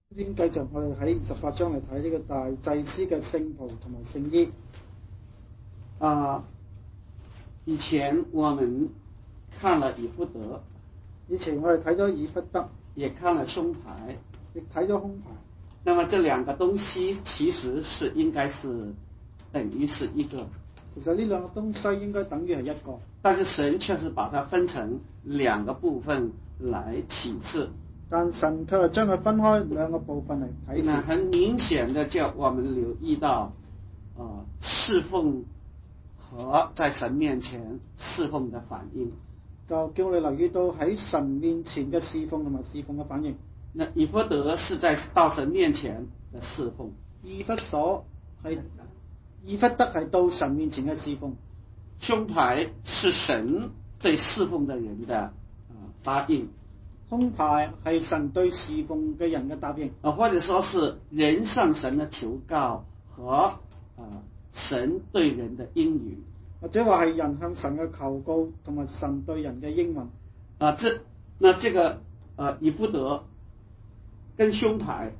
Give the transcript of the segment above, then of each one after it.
今天繼續我哋喺18章嚟睇呢個大祭司嘅聖袍同埋聖衣。 以前我們看了以弗得， 以前我哋睇咗以弗得， 也看了胸牌， 亦睇咗胸牌。 那麼這兩個東西其實是應該是等於是一個， 其實呢兩個東西應該等於係一個， 但是神卻是把它分成兩個部分來啟示。 但神卻係將佢分開兩個部分嚟睇。 那很明顯的叫我們留意到，侍奉和在神面前侍奉的反應， 就叫我哋留意到喺神面前嘅侍奉同埋侍奉嘅反應。 那以弗得是在到神面前的侍奉， 以弗得係到神面前嘅侍奉， 胸牌是神對侍奉的人的答應， 胸牌係神對侍奉嘅人嘅答應， 或者說是人向神的求告和神對人的應允， 或者話係人向神嘅求告同埋神對人嘅應允。 這個以弗得跟胸牌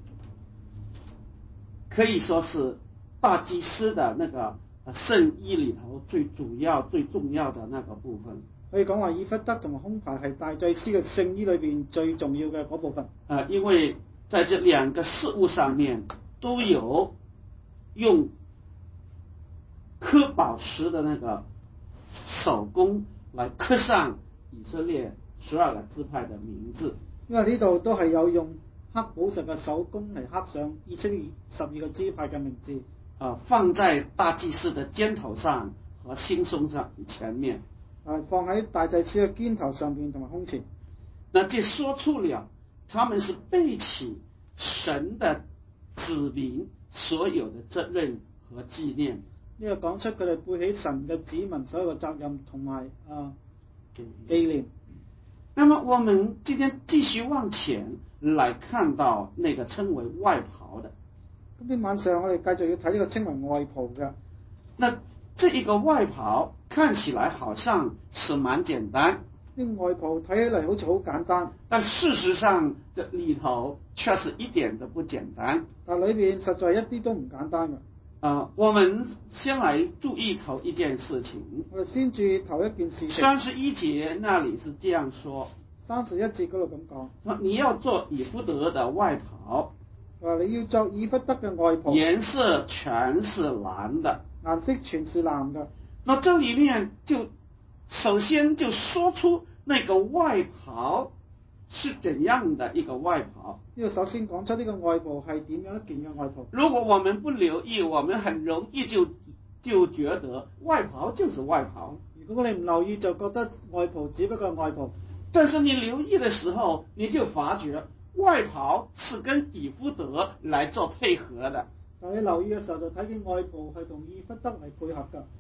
可以說是大祭司的那個聖衣裏頭最主要最重要的那個部分。 可以講話以弗得同埋胸牌係大祭司嘅聖衣裏邊最重要嘅嗰部分。 因為在這兩個事物上面都有用刻寶石的那個手工來刻上以色列12個支派的名字。 因為呢度都係有用刻寶石嘅手工嚟刻上以色列12個支派嘅名字。 放在大祭司的肩頭上和心胸上前面。 放喺大祭司嘅肩頭上邊同埋胸前。 那這說出了他們是背起神的子民所有的責任和紀念。 呢個講出佢哋背起神嘅子民所有嘅責任同埋紀念。 那麼我們今天繼續往前來看到那個稱為外袍的。 今天晚上我哋繼續要睇呢個稱為外袍嘅。 那這一個外袍看起來好像是蠻簡單， 呢個外袍睇起嚟好似好簡單， 但事實上這裏頭卻是一點都不簡單。 但裏邊實在一啲都唔簡單嘅。 我們先來注意頭一件事情。 我哋先注意頭一件事情。 31節那裡是這樣說 ，31節嗰度咁講， 你要做以弗得的外袍， 你要做以弗得嘅外袍， 顏色全是藍的， 顏色全是藍嘅。 那這裡面就首先就說出那個外袍是怎樣的一個外袍。 呢個首先講出呢個外袍係點樣一件嘅外袍。 如果我們不留意，我們很容易就覺得外袍就是外袍。 如果我哋唔留意，就覺得外袍只不過係外袍。 但是你留意的時候，你就發覺外袍是跟以弗得來做配合的。 但你留意嘅時候就睇見外袍係同以弗得嚟配合㗎。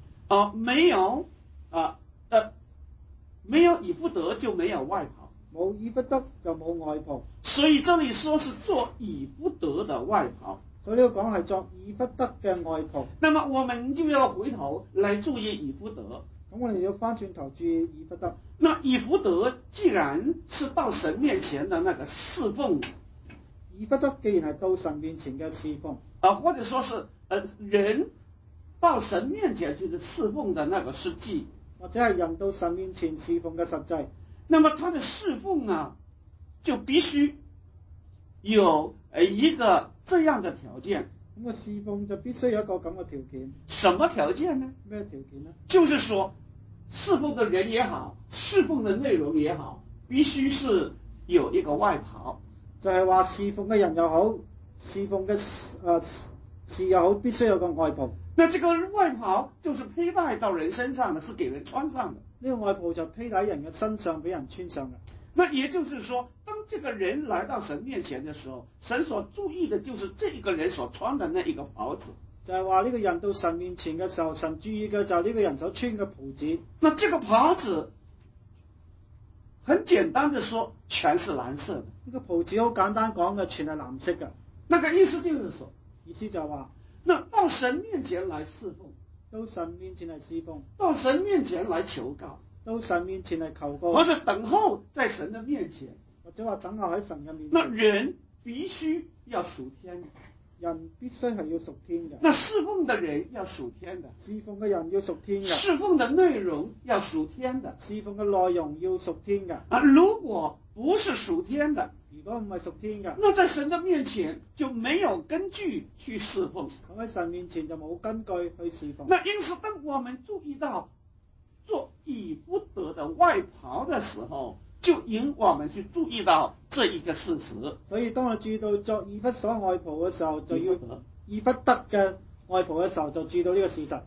沒有以弗得就沒有外袍， 冇以弗得就冇外袍。 所以這裡說是做以弗得的外袍。 所以呢個講係作以弗得嘅外袍。 那麼我們就要回頭來注意以弗得。 咁我哋要翻轉頭注意以弗得。 那以弗得既然是到神面前的那個侍奉， 以弗得既然係到神面前嘅侍奉， 或者說是人到神面前去的侍奉的那個實際， 或者係人到神面前侍奉嘅實際， 那麼他的侍奉呢，就必須有一個這樣的條件。 咁個侍奉就必須有一個咁嘅條件。 什麼條件呢？ 咩條件呢？ 就是說侍奉的人也好，侍奉的內容也好，必須是有一個外袍。 就係話侍奉嘅人又好，侍奉嘅事又好，必須有個外袍。 那這個外袍就是佩戴到人身上的，是給人穿上的。 呢個外袍就披喺人嘅身上，俾人穿上嘅。 那也就是說，當這個人來到神面前的時候，神所注意的就是這一個人所穿的那一個袍子。 就係話呢個人到神面前嘅時候，神注意嘅就係呢個人所穿嘅袍子。 那這個袍子很簡單的說，全是藍色的。 呢個袍子好簡單講嘅，全係藍色嘅。 那個意思就是說， 意思就係話， 那到神面前來侍奉， 到神面前嚟侍奉， 到神面前來求告， 到神面前嚟求告， 或者等候在神的面前， 或者話等候喺神嘅面前。 那人必须要屬天的， 人必須係要屬天嘅， 那侍奉的人要屬天的， 侍奉嘅人要屬天嘅， 侍奉的內容要屬天的。 侍奉嘅內容要屬天嘅。 啊，如果不是屬天的， 如果唔係屬天嘅， 那在神的面前就沒有根據去侍奉。 咁喺神面前就冇根據去侍奉。 那因此，當我們注意到做以弗得的外袍的時候，就引我們去注意到這一個事實。 所以當我注意到作以弗所外袍嘅時候，就要以弗得嘅外袍嘅時候，就注意到呢個事實。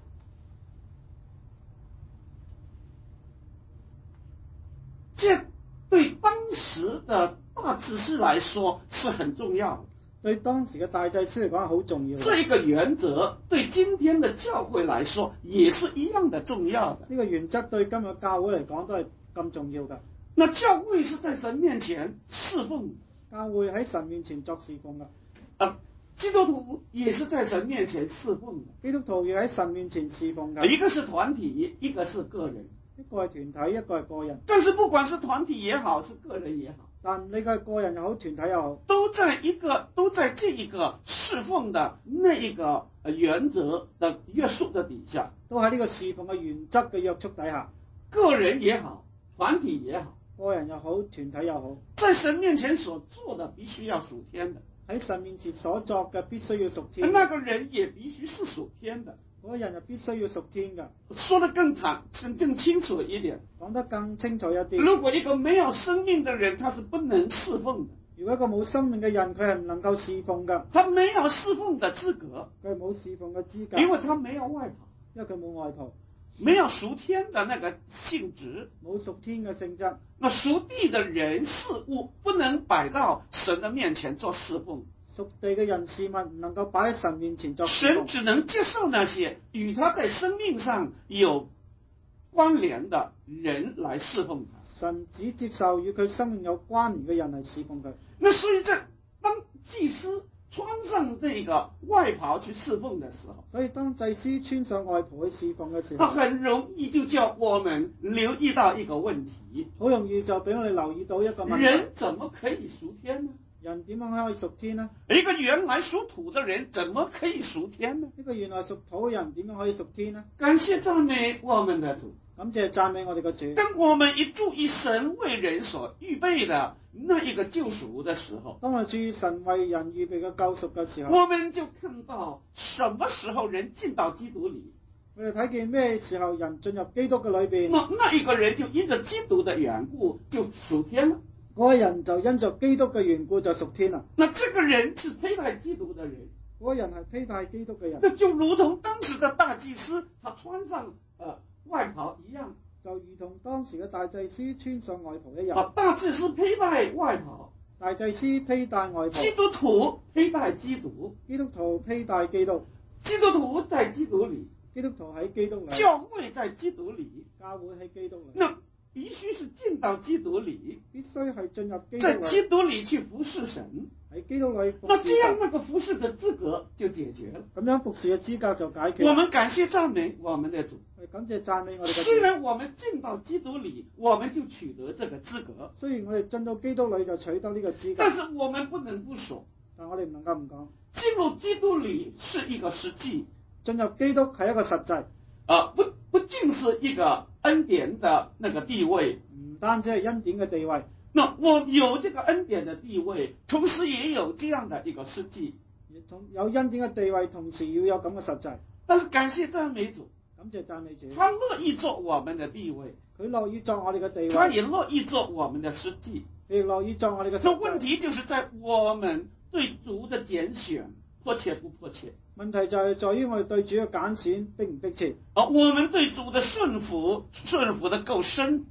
這對當時的大祭司來說是很重要的。 對當時嘅大祭司嚟講係好重要嘅。 這個原則對今天的教會來說也是一樣的重要的。 呢個原則對今日教會嚟講都係咁重要嘅。 那教會是在神面前侍奉， 教會喺神面前作侍奉嘅。 基督徒也是在神面前侍奉的。 基督徒要喺神面前侍奉嘅。 一個是團體，一個是個人。 一個係團體，一個係個人。 但是不管是團體也好，是個人也好， 但你個個人又好，團體又好， 都在這一個侍奉的那一個原則的約束的底下， 都喺呢個侍奉嘅原則嘅約束底下。 個人也好，團體也好， 個人又好，團體又好， 在神面前所做的必須要屬天的。 喺神面前所作嘅必須要屬天。 那個人也必須是屬天的。 嗰個人又必須要屬天嘅。 說得更清楚一點， 講得更清楚一啲。 如果一個沒有生命的人，他是不能侍奉的。 如果一個冇生命嘅人，佢係唔能夠侍奉嘅。 他沒有侍奉的資格， 佢係冇侍奉嘅資格， 因為他沒有外袍， 因為佢冇外袍， 沒有屬天的那個性質， 冇屬天嘅性質。 那屬地的人事物不能擺到神的面前做侍奉。 屬地嘅人事物唔能夠擺喺神面前作侍奉。 神只能接受那些與他在生命上有關聯的人來侍奉他。 神只接受與佢生命有關聯嘅人嚟侍奉佢。 那所以在當祭司穿上這個外袍去侍奉的時候， 所以當祭司穿上外袍去侍奉嘅時候， 他很容易就叫我們留意到一個問題， 好容易就俾我哋留意到一個問題： 人怎麼可以屬天呢？ 人點樣可以屬天呢？ 一個原來屬土的人怎麼可以屬天呢？ 一個原來屬土嘅人點樣可以屬天呢？ 感謝讚美我們的主， 感謝讚美我哋嘅主。 當我們一注意神為人所預備的那一個救贖的時候， 當我哋注意神為人預備嘅救贖嘅時候， 我們就看到什麼時候人進到基督裏， 我哋睇見咩時候人進入基督嘅裏邊， 那一個人就因着基督的緣故就屬天了。 嗰個人就因着基督嘅緣故就屬天啦。 那這個人是佩戴基督的人， 嗰個人係佩戴基督嘅人， 那就如同當時的大祭司他穿上外袍一樣， 就如同當時嘅大祭司穿上外袍一樣。 大祭司佩戴外袍， 大祭司佩戴外袍， 基督徒佩戴基督， 基督徒佩戴基督， 基督徒在基督裏， 基督徒喺基督裏， 教會在基督裏， 教會喺基督裏。 那必須是進到基督裏， 必須係進入基督在裏， 基督裏去服侍神。 喺基督裏服那這侍神， 樣那個服侍的資格就解決了。 咁樣服侍嘅資格就解決。 我們感謝讚美我們的主， 感謝讚美我哋嘅主。 雖然我們進到基督裏，我們就取得這個資格。 雖然我哋進到基督裏就取得呢個資格， 但是我們不能不說， 但我哋唔能夠唔講， 進入基督裏是一個實際， 進入基督係一個實際， 不僅是一個恩典的那個地位， 唔單止係恩典嘅地位。 那我有這個恩典的地位，同時也有這樣的一個實際， 有恩典嘅地位，同時要有咁嘅實際。 但是感謝讚美主， 感謝讚美主， 他樂意做我們的地位， 佢樂意作我哋嘅地位， 他也樂意做我們的實際。 佢亦樂意作我哋嘅這實際。 問題就是在我們對主的揀選迫切不迫切？ 問題就係在於我哋對主嘅揀選迫唔迫切。 我們對主的順服得夠深，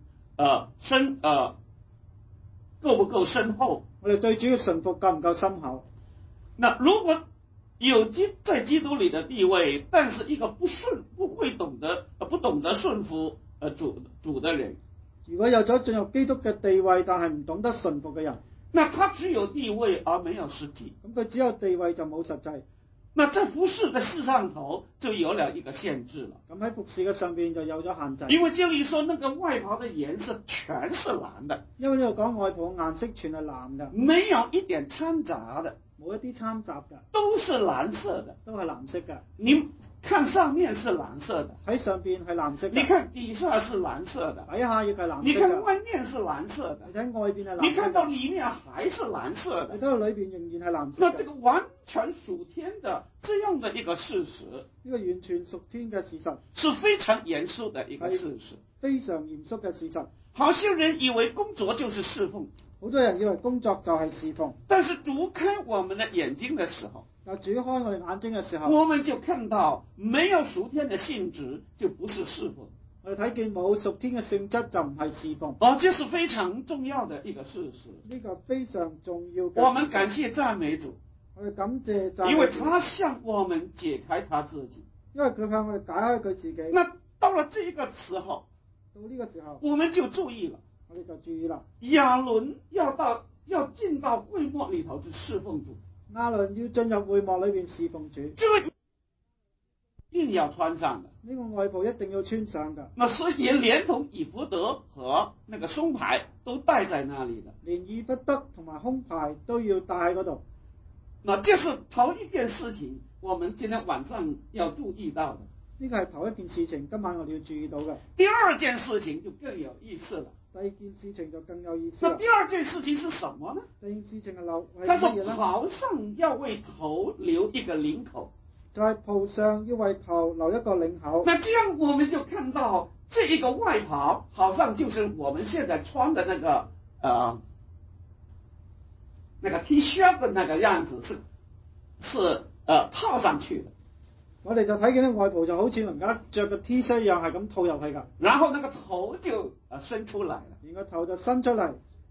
夠不夠深厚？ 我哋對主嘅順服夠唔夠深厚？ 那如果有在基督裏的地位，但是一個不懂得順服主的人， 如果有咗進入基督嘅地位，但係唔懂得順服嘅人， 那他只有地位而沒有實際。 咁佢只有地位就冇實際。 那在服侍的事上頭就有了一個限制了。 咁喺服侍嘅上邊就有咗限制。 因為這裡說那個外袍的顏色全是藍的， 因為呢度講外袍嘅顏色全係藍嘅， 沒有一點摻雜的， 冇一啲摻雜嘅， 都是藍色的。 都係藍色嘅。 你看上面是藍色的， 喺上邊係藍色嘅， 你看底下是藍色的， 底下亦係藍色嘅。 你看外面是藍色的， 你睇外邊係藍色嘅， 你看到裡面還是藍色的， 你睇到裏邊仍然係藍色嘅。 那這個完全屬天的這樣的一個事實， 呢個完全屬天嘅事實， 是非常嚴肅的一個事實。 非常嚴肅嘅事實。 好些人以為工作就是侍奉， 好多人以為工作就係侍奉， 但是讀開我們的眼睛的時候， 但主開我哋眼睛嘅時候， 我們就看到沒有屬天的性質，就不是侍奉。 我哋睇見冇屬天嘅性質就唔係侍奉。 這是非常重要的一個事實。 呢個非常重要嘅。 我們感謝讚美主， 我哋感謝讚美主， 因為他向我們解開他自己。 因為佢向我哋解開佢自己。 那到了這個時候， 到呢個時候， 我們就注意了， 我哋就注意啦。 亞倫要進到會幕裏頭去侍奉主。 亞倫要進入會幕裏邊侍奉主， 這個一定要穿上的。 呢個外袍一定要穿上的。 那所以連同以弗得和那個胸牌都戴在那裏的。 連以弗得同埋胸牌都要戴喺嗰度。 那這是頭一件事情，我們今天晚上要注意到的。 呢個係頭一件事情，今晚我哋要注意到嘅。 第二件事情就更有意思了。 第二件事情就更有意思。 那第二件事情是什麼呢？ 第二件事情係留係他說乜嘢咧？ 袍上要為頭留一個領口， 就係袍上要為頭留一個領口。 那這樣我們就看到這一個外袍，好像就是我們現在穿的那個那個 T 恤的那個樣子，是套上去的。 我哋就睇見啲外袍就好似人家着嘅 T 恤一樣，係咁套入去噶。 然後那個頭就伸出來了， 連個頭就伸出嚟。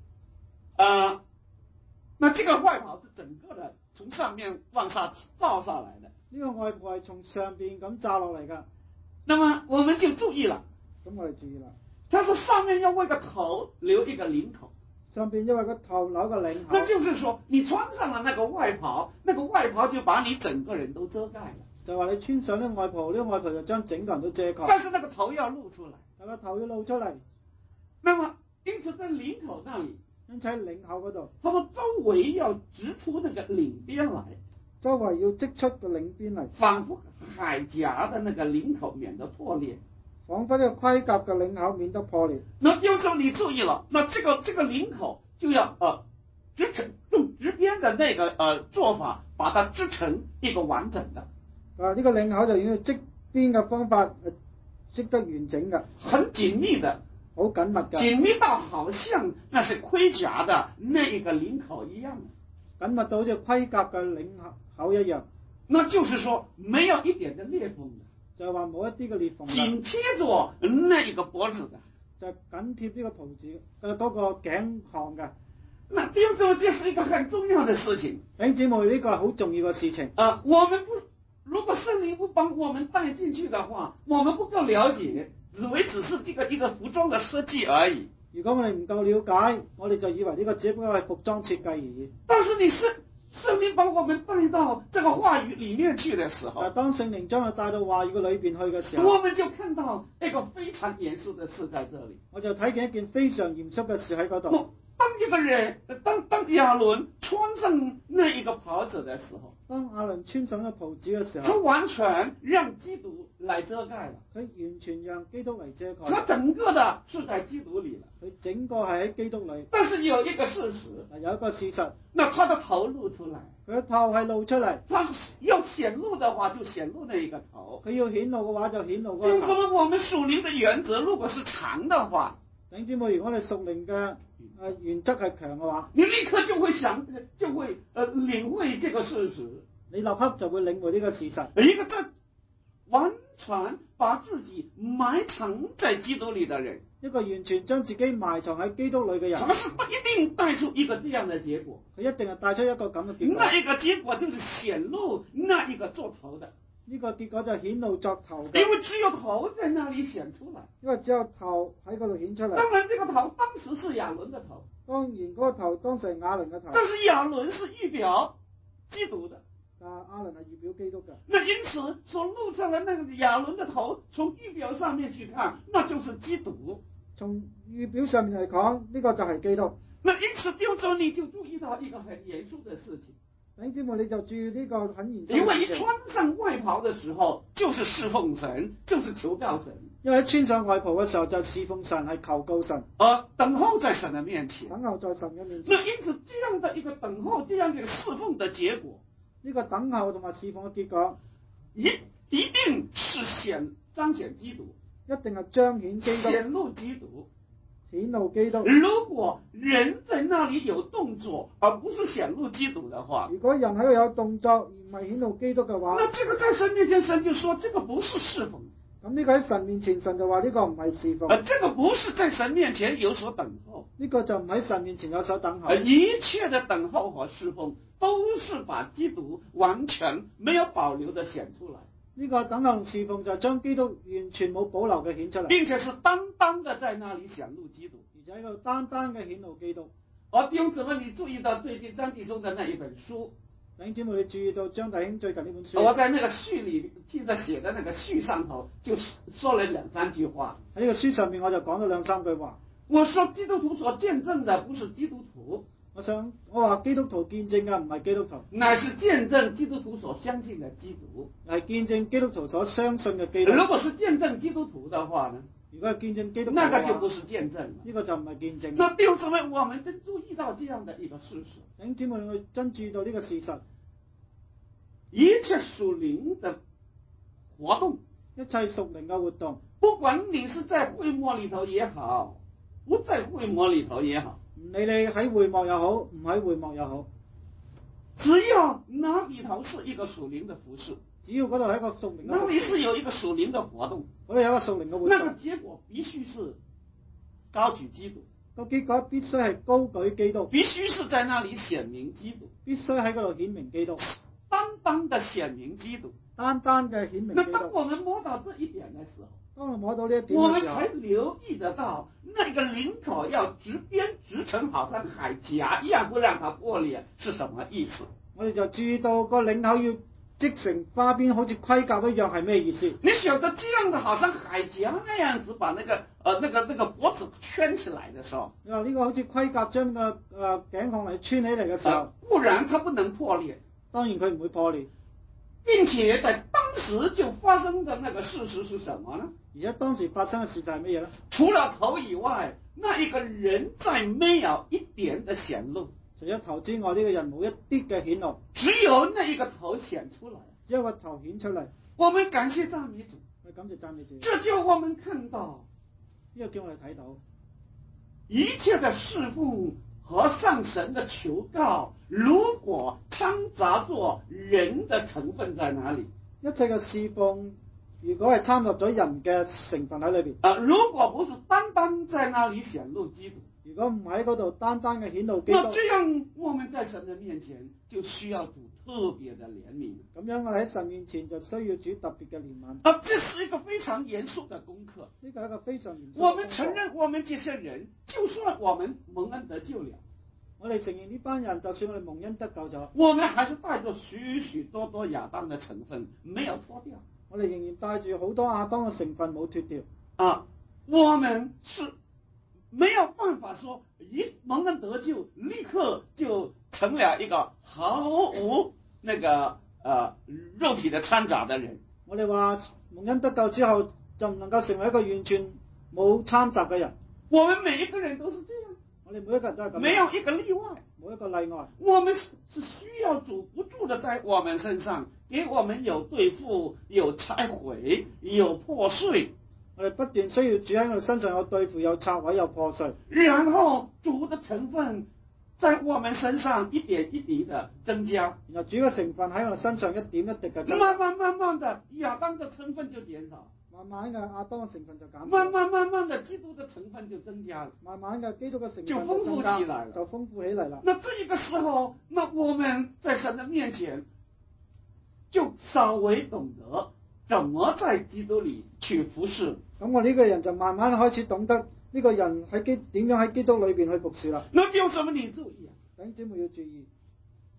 那這個外袍是整個的從上面往下罩下來的。 呢個外袍係從上邊咁罩落嚟噶。 那麼我們就注意了， 咁我哋注意啦。 他說上面要為個頭留一個領口， 上邊因為個頭留個領口。 那就是說你穿上了那個外袍，那個外袍就把你整個人都遮蓋了。 就話你穿上呢個外袍，呢個外袍就將整個人都遮蓋。 但是那個頭要露出來， 但個頭要露出嚟。 那麼因此在領口那裡， 因此喺領口嗰度， 他說周圍要織出那個領邊來， 周圍要織出個領邊嚟， 仿佛鎧甲的那個領口免得破裂， 仿佛呢個盔甲嘅領口免得破裂。 那有時候你注意了，那這個領口就要織成用織邊的那個做法，把它織成一個完整的。 呢個領口就要織邊嘅方法織得完整嘅， 很緊密的， 好緊密嘅， 緊密到好像那是盔甲的那一個領口一樣， 緊密到好似盔甲嘅領口一樣。 那就是說沒有一點的裂縫的， 就係話冇一啲嘅裂縫， 緊貼着那一個脖子的， 就緊貼呢個袍子嘅嗰個頸項嘅。 那弟兄姊妹，這是一個很重要的事情。 弟兄姊妹，呢個係好重要嘅事情。 我們不，如果聖靈不幫我們帶進去的話，我們不夠了解，以為只是這個一個服裝的設計而已。 如果我哋唔夠了解，我哋就以為呢個只不過係服裝設計而已。 但是你聖靈把我們帶到這個話語裡面去的時候， 但當聖靈將佢帶到話語嘅裏邊去嘅時候， 我們就看到一個非常嚴肅的事在這裡。 我就睇見一件非常嚴肅嘅事喺嗰度。 當一個人，當亞倫穿上那一個袍子的時候， 當亞倫穿上個袍子嘅時候， 他完全讓基督來遮蓋了。 佢完全讓基督嚟遮蓋。 他整個的是在基督裡了。 佢整個係喺基督裏。 但是有一個事實， 有一個事實， 那他的頭露出來， 佢嘅頭係露出嚟。 他要顯露的話，就顯露那一個頭。 佢要顯露嘅話，就顯露嗰個頭。 就是說，我們屬靈的原則，如果是長的話， 弟兄姊妹，如果我哋屬靈嘅原則係強嘅話， 你立刻就會領會這個事實。 你立刻就會領會呢個事實。 一個在完全把自己埋藏在基督裡的人， 一個完全將自己埋藏喺基督裏嘅人， 他是一定帶出一個這樣的結果。 佢一定係帶出一個咁嘅結果。 那一個結果就是顯露那一個做頭的。 呢個結果就係顯露作頭嘅。 因為只有頭在那裡顯出來。 因為只有頭喺嗰度顯出嚟。 當然，這個頭當時是亞倫的頭。 當然，嗰個頭當時係亞倫嘅頭。 但是亞倫是預表基督的。 亞倫係預表基督嘅。 那因此所露出來那個亞倫的頭，從預表上面去看，那就是基督。 從預表上面嚟講，呢個就係基督。 那因此弟兄姊妹你就注意到一個很嚴肅的事情。 弟兄姊妹你就注意呢個很嚴肅嘅事情。 因為一穿上外袍的時候，就是侍奉神，就是求告神。 因為一穿上外袍嘅時候，就侍奉神，係求告神， 等候在神的面前。 等候在神嘅面前。 那因此這樣的一個等候，這樣的一個侍奉的結果， 呢個等候同埋侍奉嘅結果， 一定是彰顯基督， 一定係彰顯基督， 顯露基督。 顯露基督。 如果人在那裡有動作，而不是顯露基督的話， 如果人喺度有動作而唔係顯露基督嘅話， 那這個在神面前，神就說這個不是侍奉。 咁呢個喺神面前，神就話呢個唔係侍奉。 這個不是在神面前有所等候。 呢個就唔喺神面前有所等候。 一切的等候和侍奉都是把基督完全沒有保留的顯出來。 呢個等候侍奉就將基督完全冇保留嘅顯出嚟， 並且是單單的在那裡顯露基督， 而且喺度單單嘅顯露基督。 弟兄姊妹，你注意到最近張弟兄的那一本書？ 弟兄姊妹，你注意到張弟兄最近呢本書？ 我在那個序裡記得寫的那個序上頭就說了兩三句話。 喺呢個書上面我就講咗兩三句話。 我說基督徒所見證的不是基督徒。 我話基督徒見證嘅唔係基督徒， 乃是見證基督徒所相信的基督， 係見證基督徒所相信嘅基督。 如果是見證基督徒的話呢？ 如果係見證基督徒， 那個就不是見證了， 呢個就唔係見證。 那弟兄姊妹，我們真注意到這樣的一個事實。 弟兄姊妹，我真注意到呢個事實， 一切屬靈的活動， 一切屬靈嘅活動， 不管你是在會幕裡頭也好，不在會幕裡頭也好， 唔理你喺會幕又好，唔喺會幕又好， 只要那裡頭是一個屬靈的服事， 只要嗰度係一個屬靈嘅， 那裡是有一個屬靈的活動， 嗰度有一個屬靈嘅活動， 那個結果必須是高舉基督， 個結果必須係高舉基督， 必須是在那裡顯明基督， 必須喺嗰度顯明基督， 單單的顯明基督， 單單嘅顯明基督。 那當我們摸到這一點的時候， 當我摸到呢一點我們嘅時候， 才留意得到那個領口要直邊直成，好像海岬一樣，不讓它破裂，是什麼意思？ 我哋就注意到個領口要織成花邊，好似盔甲一樣，係咩意思？ 你曉得這樣的，好像海岬那樣子，把那個脖子圈起來的時候， 你話呢個好似盔甲將個頸項嚟穿起嚟嘅時候， 固然它不能破裂， 當然佢唔會破裂， 並且在當時就發生的那個事實是什麼呢？ 而且當時發生嘅事就係乜嘢呢？ 除了頭以外，那一個人再沒有一點的顯露。 除咗頭之外，呢個人冇一啲嘅顯露， 只有那一個頭顯出來， 只有個頭顯出嚟。 我們感謝讚美主， 我感謝讚美主。 這就我們看到， 呢個叫我哋睇到一切的侍奉和向神的求告，如果摻雜作人的成分在哪裡？ 一切嘅侍奉，如果係參入咗人嘅成分喺裏邊， 如果不是單單在那裡顯露基督， 如果唔喺嗰度單單嘅顯露基督， 那這樣我們在神的面前就需要主特別的憐憫。 咁樣我哋喺神面前就需要主特別嘅憐憫。 這是一個非常嚴肅的功課。 呢個係一個非常嚴肅嘅功課。 我們承認，我們這些人，就算我們蒙恩得救了， 我哋承認呢班人，就算我哋蒙恩得救咗， 我們還是帶着許許多多亞當的成分，沒有脫掉。 我哋仍然帶住好多亞當嘅成分冇脫掉。 我們是沒有辦法說一蒙恩得救，立刻就成了一個毫無那個肉體的摻雜的人。 我哋話蒙恩得救之後，就唔能夠成為一個完全冇摻雜嘅人。 我們每一個人都是這樣， 我哋每一個人都係咁， 沒有一個例外， 冇一個例外。 我們是需要主不住的在我們身上，給我們有對付，有拆毀，有破碎。 我哋不斷需要主喺我哋身上有對付，有拆毀，有破碎。 然後主的成分在我們身上一點一滴的增加， 然後主嘅成分喺我哋身上一點一滴嘅增加。 慢慢的亞當的成分就減少， 慢慢嘅亞當嘅成分就減少。 慢慢的基督的成分就增加了， 慢慢嘅基督嘅成分就豐富起來了， 就豐富起嚟啦。 那這一個時候，那我們在神的面前就稍微懂得怎麼在基督裏去服侍。 咁我呢個人就慢慢開始懂得呢個人喺點樣喺基督裏邊去服侍啦。 那有什麼你注意啊？ 弟兄姊妹要注意，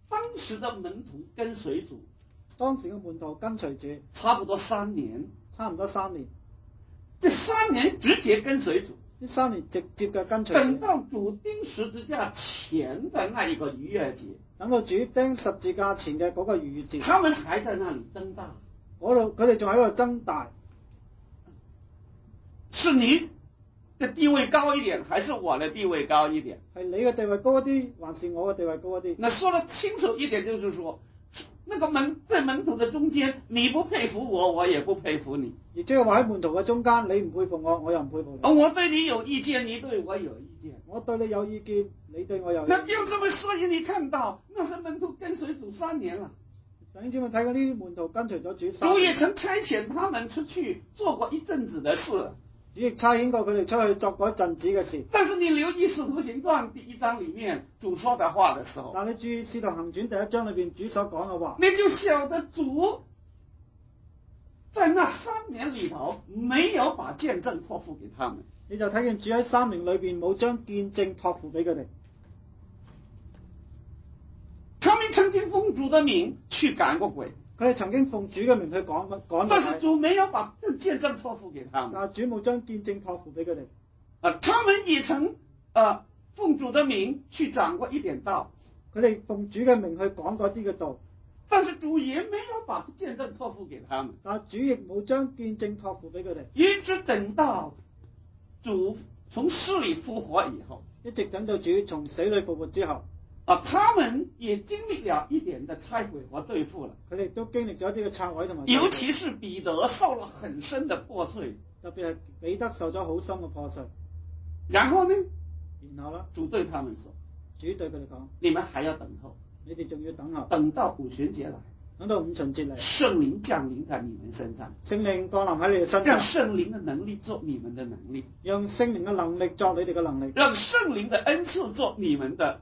当时的门徒跟随主， 當時嘅門徒跟隨主差不多3年， 差唔多3年， 這3年直接跟隨主。 呢3年直接嘅跟隨主。 等到主釘十字架前的那一個逾越節， 等到主釘十字架前嘅嗰個逾越節， 他們還在那裡爭大。 嗰度佢哋仲喺度爭大， 是你的地位高一點，還是我的地位高一點？ 係你嘅地位高一啲，還是我嘅地位高一啲？ 那說得清楚一點，就是說，那個在門徒的中間，你不佩服我，我也不佩服你。 亦即係話喺門徒嘅中間，你唔佩服我，我又唔佩服你。 我對你有意見，你對我有意見。 我對你有意見，你對我有意見。 那就這麼，所以你看到，那些門徒跟隨主3年了。 弟兄姊妹睇過呢啲門徒跟隨咗主3年。 主也曾差遣他們出去做過一陣子的事。 主亦差遣過佢哋出去作過一陣子嘅事。 但是你留意《使徒行傳》第1章裡面主說的話的時候， 但你注意《使徒行傳》第1章裏邊主所講嘅話， 你就曉得主在那3年裡頭沒有把見證託付給他們。 你就睇見主喺3年裏邊冇將見證託付俾佢哋。 他們曾經奉主的名去趕過鬼， 佢哋曾經奉主嘅名去趕過但是主沒有把這見證託付給他們。 但係主冇將見證託付俾佢哋。 他們也曾奉主的名去講過一點道， 佢哋奉主嘅名去講過啲嘅道， 但是主也沒有把見證託付給他們。 但係主亦冇將見證託付俾佢哋。 一直等到主從死裡復活以後， 一直等到主從死裡復活之後， 他們也經歷了一點的拆毀和對付了。 佢哋都經歷咗一啲嘅拆毀同埋， 尤其是彼得受了很深的破碎， 特別係彼得受咗好深嘅破碎。 然後呢？ 然後啦， 主對他們說： 主對佢哋講， 你們還要等候， 你哋仲要等候， 等到五旬節來， 等到五旬節嚟， 聖靈降臨在你們身上， 聖靈降臨喺你哋身上， 讓聖靈的能力做你們的能力， 讓聖靈嘅能力作你哋嘅能力， 讓聖靈的恩賜做你們的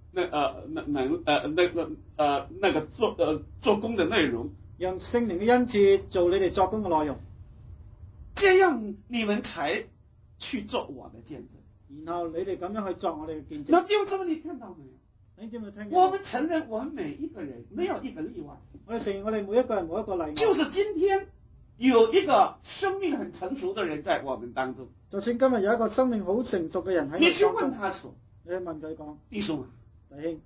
那個做工的內容， 讓聖靈嘅恩賜做你哋作工嘅內容， 這樣你們才去做我的見證。 然後你哋咁樣去作我哋嘅見證。 那就這麼你看到沒有？ 你知唔知聽？ 我們承認我們每一個人沒有一個例外。 我哋承認我哋每一個人冇一個例外。 就是今天有一個生命很成熟的人在我們當中。 就算今日有一個生命好成熟嘅人喺我哋當中， 你去問他說， 你去問佢講， 弟兄啊， 弟兄，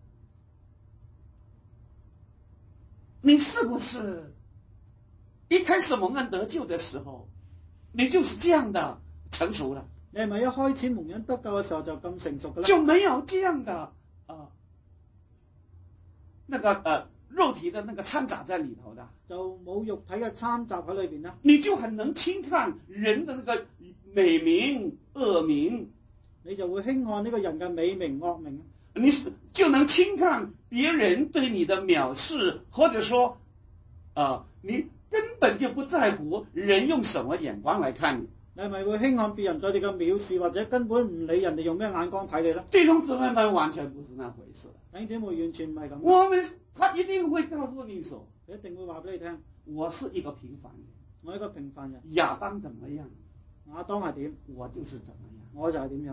你是不是一開始蒙恩得救的時候，你就是這樣的成熟了？ 你係咪一開始蒙恩得救嘅時候就咁成熟嘅咧？ 就沒有這樣的那個肉體的那個摻雜在裏頭的， 就冇肉體嘅摻雜喺裏邊啦。 你就很能輕看人的那個美名惡名， 你就會輕看呢個人嘅美名惡名， 你就能輕看別人對你的藐視，或者說你根本就不在乎人用什麼眼光來看你。 你係咪會輕看別人對你嘅藐視，或者根本唔理人哋用咩眼光睇你咧？ 弟兄姊妹們完全不是那回事。 弟兄姊妹完全唔係咁。 他一定會告訴你說， 佢一定會話俾你聽， 我是一個平凡人， 我係一個平凡人。 亞當怎麼樣？ 亞當係點？ 我就是怎麼樣。 我就係點樣。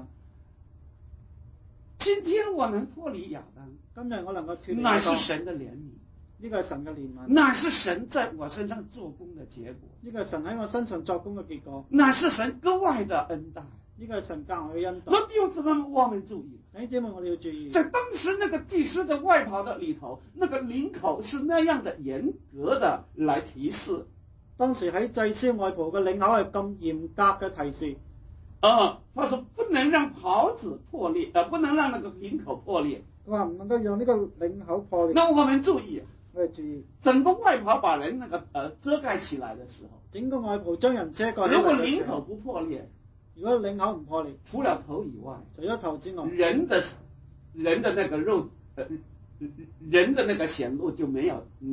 今天我能脫離亞當， 今日我能夠脫離亞當， 乃是神的憐憫。 呢個係神嘅憐憫， 乃是神在我身上做工的結果。 呢個係神喺我身上作工嘅結果。 乃是神格外的恩待。 呢個係神格外嘅恩待。 那弟兄姊妹們，我們注意， 弟兄姊妹，我哋要注意， 在當時那個祭司的外袍的裏頭，那個領口是那樣的嚴格的來提示。 當時喺祭司外袍嘅領口係咁嚴格嘅提示。 他說不能讓袍子破裂，不能讓那個領口破裂。 佢話唔能夠讓呢個領口破裂。 那我們注意， 我哋注意， 整個外袍把人那個遮蓋起來的時候， 整個外袍將人遮蓋。 如果領口不破裂， 如果領口唔破裂， 除了頭以外， 除咗頭之外， 人的那個肉，人的那個顯露就沒有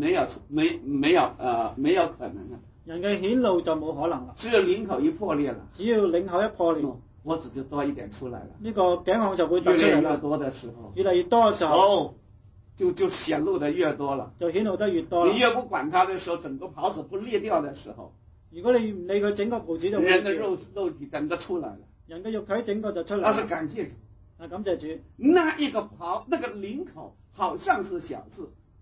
可能了。 人嘅顯露就冇可能啦。 只有領口一破裂了， 只要領口一破裂， 脖子就多一點出來了。 呢個頸項就會突出嚟啦。 越來越多的時候， 越嚟越多嘅時候， 就顯露得越多了， 就顯露得越多。 你越不管它的時候，整個袍子不裂掉的時候， 如果你唔理佢，整個袍子就會人的肉體整個出來了， 人嘅肉體整個就出嚟。 那是感謝主， 感謝主。 那一個袍，那個領口好像是小事，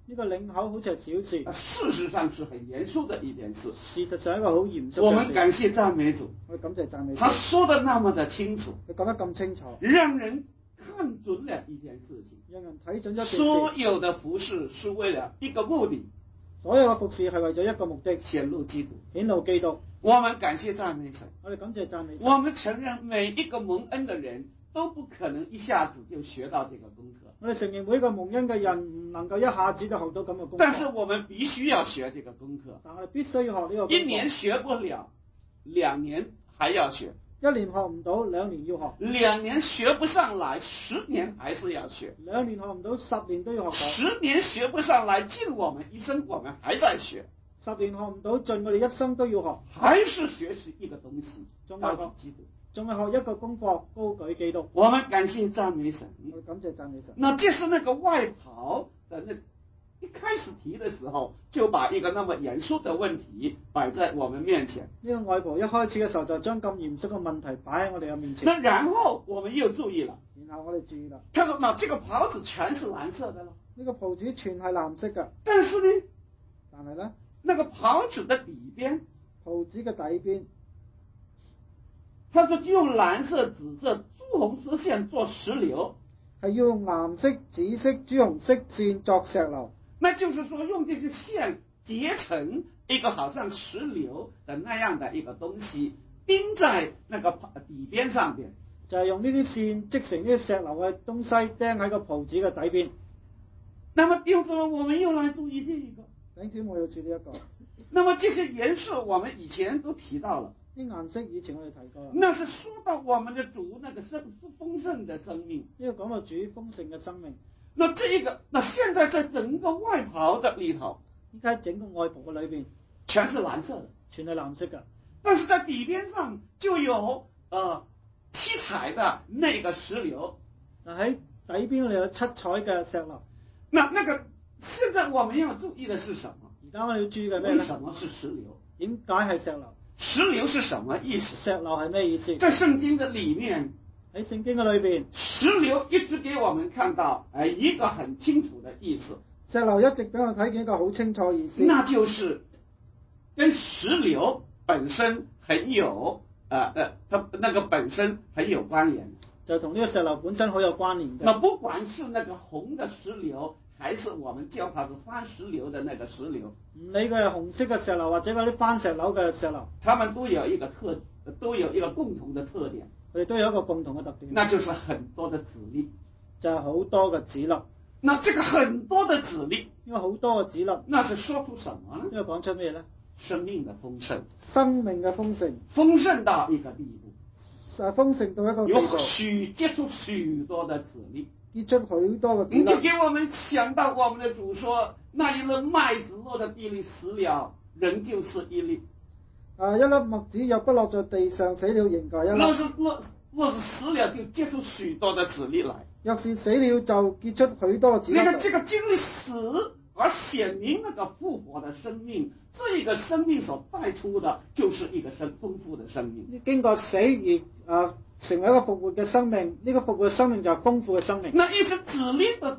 呢個領口好似係小事， 事實上是很嚴肅的一件事。 事實上係一個好嚴肅我嘅事。 們感謝讚美主， 我哋感謝讚美主。 他說的那麼的清楚， 佢講得咁清楚， 讓人看準了一件事情。 讓人睇準一件事。 所有的服事是為了一個目的， 所有嘅服侍係為咗一個目的， 顯露基督。 顯露基督。 我們感謝讚美神， 我哋感謝讚美神。 我們承認每一個蒙恩的人都不可能一下子就學到這個功課。 我哋承認每一個蒙恩嘅人唔能夠一下子就學到咁嘅功課。 但是我們必須要學這個功課。 但我哋必須要學呢個功課。 一年學不了，2年還要學。 一年學唔到，2年要學。 2年學不上來，10年還是要學。 2年學唔到，10年都要學到。 10年學不上來，盡我們一生我們還在學。 10年學唔到，盡我哋一生都要學。 還是學習一個東西，高舉基督。 仲係學一個功課，高舉基督。 我們感謝讚美神。 我哋感謝讚美神。 那這是那個外袍的那一開始提的時候，就把一個那麼嚴肅的問題擺在我們面前。 呢個外袍一開始嘅時候就將咁嚴肅嘅問題擺喺我哋嘅面前。 那然後我們又注意了， 然後我哋注意啦。 他說：那這個袍子全是藍色的了。 呢個袍子全係藍色嘅。 但是呢， 但係呢， 那個袍子的底邊， 袍子嘅底邊， 他說就用藍色、紫色、朱紅色線做石榴， 係要用藍色、紫色、朱紅色線作石榴。 那就是說用這些線結成一個好像石榴的那樣的一個東西，釘在那個底邊上邊， 就係用呢啲線織成呢啲石榴嘅東西釘喺個袍子嘅底邊。 那麼弟兄姊妹，我們又來注意這一個。 弟兄姊妹要注意一個。 那麼這些顏色我們以前都提到了， 啲顏色以前我哋提過啦。 那是說到我們的主那個豐盛的生命。 呢個講到主豐盛嘅生命。 那這個，那現在在整個外袍的裏頭， 依家整個外袍嘅裏邊， 全是藍色的， 全係藍色嘅。 但是在底邊上就有七彩的那個石榴。 嗱喺底邊我哋有七彩嘅石榴。 那個現在我們要注意的是什麼？ 而家我哋要注意嘅咩咧？ 為什麼是石榴？ 點解係石榴？ 石榴是什麼意思？ 石榴係咩意思？ 在聖經的裏面， 喺聖經嘅裏邊， 石榴一直給我們看到一個很清楚的意思。 石榴一直俾我睇見一個好清楚意思， 那就是跟石榴本身很有它那個本身很有關聯， 就同呢個石榴本身好有關聯嘅。 那不管是那個紅的石榴，還是我們叫它是番石榴的那個石榴， 唔理佢係紅色嘅石榴或者嗰啲番石榴嘅石榴， 它們都有一個共同的特點， 佢哋都有一個共同嘅特點， 那就是很多的籽粒， 就係好多嘅籽粒。 那這個很多的籽粒， 因為好多嘅籽粒， 那是說出什麼呢？ 呢個講出咩咧？ 生命的豐盛， 生命嘅豐盛， 豐盛到一個地步， 豐盛到一個地步， 結出許多的籽粒， 結出許多嘅籽粒。 你就給我們想到我們的主說，那一粒麥子落在地裏死了，仍舊是一粒。 一粒麥子若不落在地上死了，仍舊一粒。 若是死了，就結出許多的籽粒來。 若是死了，就結出許多籽粒。 那個這個經歷死而顯明那個復活的生命，這個生命所帶出的，就是一個豐富的生命。 經過死而成為一個復活嘅生命，呢個復活嘅生命就係豐富嘅生命。 那一直籽粒的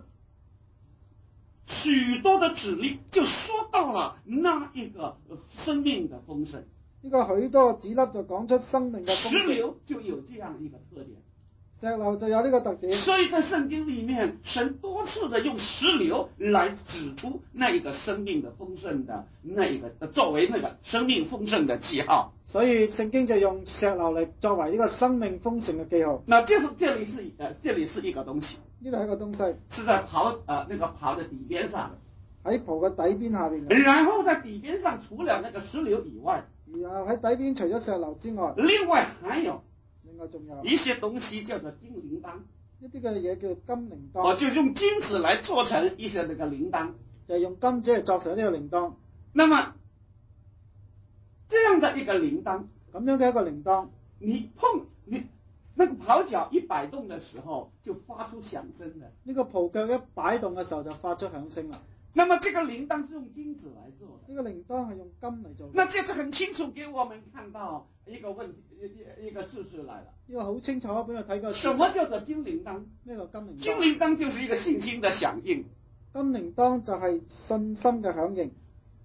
許多的籽粒，就說到了那一個生命的豐盛。 呢個許多籽粒就講出生命嘅豐盛。 石榴就有這樣一個特點， 石榴就有呢個特點。 所以在聖經裏面，神多次的用石榴來指出那一個生命的豐盛的那一個作為那個生命豐盛的記號。 所以聖經就用石榴嚟作為呢個生命豐盛嘅記號。 那這裏是一個東西， 呢度係一個東西， 是在那個袍的底邊上， 喺袍嘅底邊下邊。 然後在底邊上除了那個石榴以外， 然後喺底邊除咗石榴之外， 另外還有仲有一些東西叫做金鈴鐺， 一啲嘅嘢叫金鈴鐺。 就用金子來做成一些那個鈴鐺， 就係用金子嚟做成呢個鈴鐺。 那麼這樣的一個鈴鐺， 咁樣嘅一個鈴鐺， 你那個袍腳一擺動的時候就發出響聲的。 呢個袍腳一擺動嘅時候就發出響聲啦。 那麼這個鈴鐺是用金子來做的， 呢個鈴鐺係用金嚟做的。 那這是很清楚給我們看到一個問題，一個事實來了。 呢個好清楚俾我睇過。 什麼叫做金鈴鐺？ 咩叫金鈴鐺？ 金鈴鐺就是一個信心的響應。 金鈴鐺就係信心嘅響應，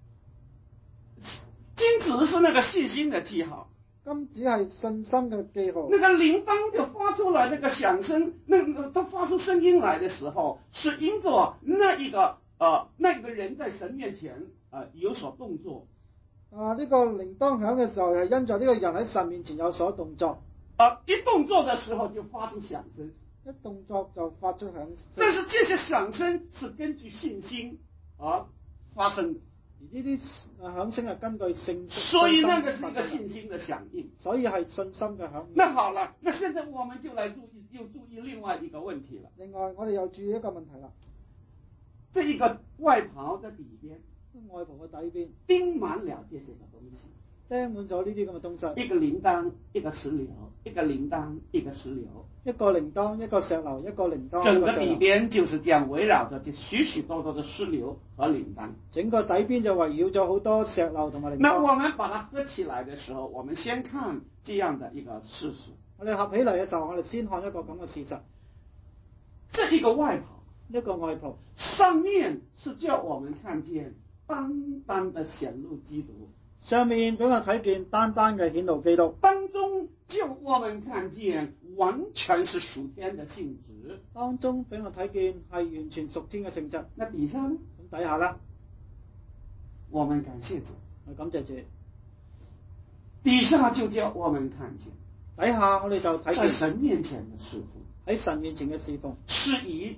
金子是那個信心的記號， 金子係信心嘅記號。 那個鈴鐺就發出來那個響聲，它發出聲音來的時候，是因着那一個人在神面前有所動作。 呢個鈴鐺響嘅時候係因着呢個人喺神面前有所動作。 一動作的時候就發出響聲， 一動作就發出響聲。 但是這些響聲是根據信心發生的， 而呢啲響聲係根據信心， 所以那個是一個信心的響應， 所以係信心嘅響應。 那好了，那現在我們就來注意另外一個問題了。 另外，我哋又注意一個問題啦。 這一個外袍的底邊， 外袍嘅底邊釘滿了這些個東西。 釘滿咗呢啲咁嘅東西， 一個鈴鐺，一個石榴，一個鈴鐺，一個石榴， 一個鈴鐺，一個石榴，一個鈴鐺。 整個底邊就是這樣圍繞着這許許多多的石榴和鈴鐺。 整個底邊就圍繞咗好多石榴同埋鈴鐺。 那我們把它合起來的時候，我們先看這樣的一個事實。 我哋合起嚟嘅時候，我哋先看一個咁嘅事實。 這一個外袍， 一個外袍上面是叫我們看見單單的顯露基督。 上面俾我睇見單單嘅顯露基督， 當中叫我們看見完全是屬天的性質， 當中俾我睇見係完全屬天嘅性質。 那底下呢？ 咁底下啦， 我們感謝主， 我感謝主。 底下就叫我們看見， 底下我哋就睇見在神面前的侍奉， 喺神面前嘅侍奉， 是以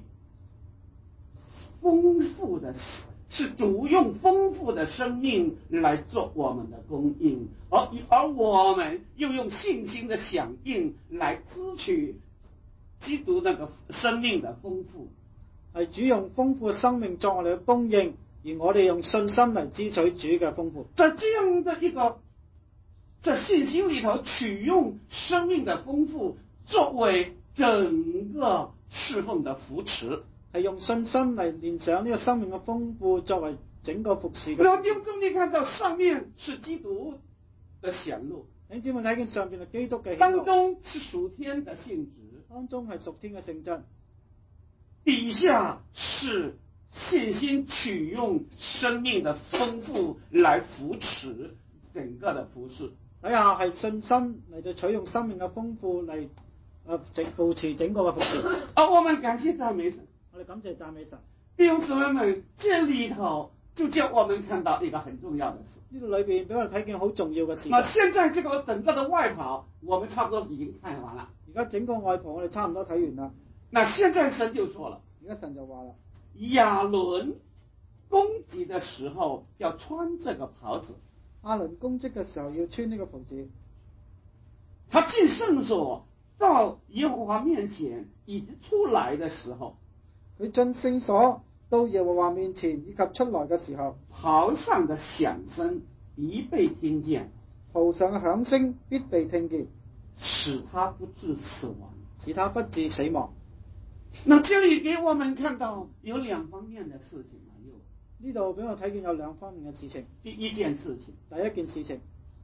豐富的。是主用豐富的生命來做我們的供應，而我們又用信心的響應來支取基督那個生命的豐富。 係主用豐富嘅生命作我哋嘅供應，而我哋用信心嚟支取主嘅豐富。 在這樣的一個在信心裏頭取用生命的豐富，作為整個侍奉的扶持。 係用信心嚟連上呢個生命嘅豐富，作為整個服侍嘅。 然後弟兄姊妹看到上面是基督的顯露， 弟兄姊妹睇見上邊係基督嘅顯露， 當中是屬天的性質， 當中係屬天嘅性質， 底下是信心取用生命的豐富來扶持整個的服侍。 底下係信心嚟到取用生命嘅豐富嚟扶持整個嘅服侍。 我們感謝讚美神。 我哋感謝讚美神。 弟兄姊妹們，這裏頭就叫我們看到一個很重要的事。 呢度裏邊俾我哋睇見好重要嘅事。 那現在這個整個的外袍，我們差不多已經看完了。 而家整個外袍我哋差唔多睇完啦。 那現在神就說了， 而家神就話啦， 亞倫供職的時候要穿這個袍子。 亞倫供職嘅時候要穿呢個袍子。 他進聖所到耶和華面前以及出來的時候， 佢進聖所到耶和華面前以及出來嘅時候， 袍上的響聲必被聽見， 袍上嘅響聲必被聽見， 使他不致死亡， 使他不致死亡。 那這裏給我們看到有兩方面的事情啊， 呢度俾我睇見有兩方面嘅事情。 第一件事情， 第一件事情，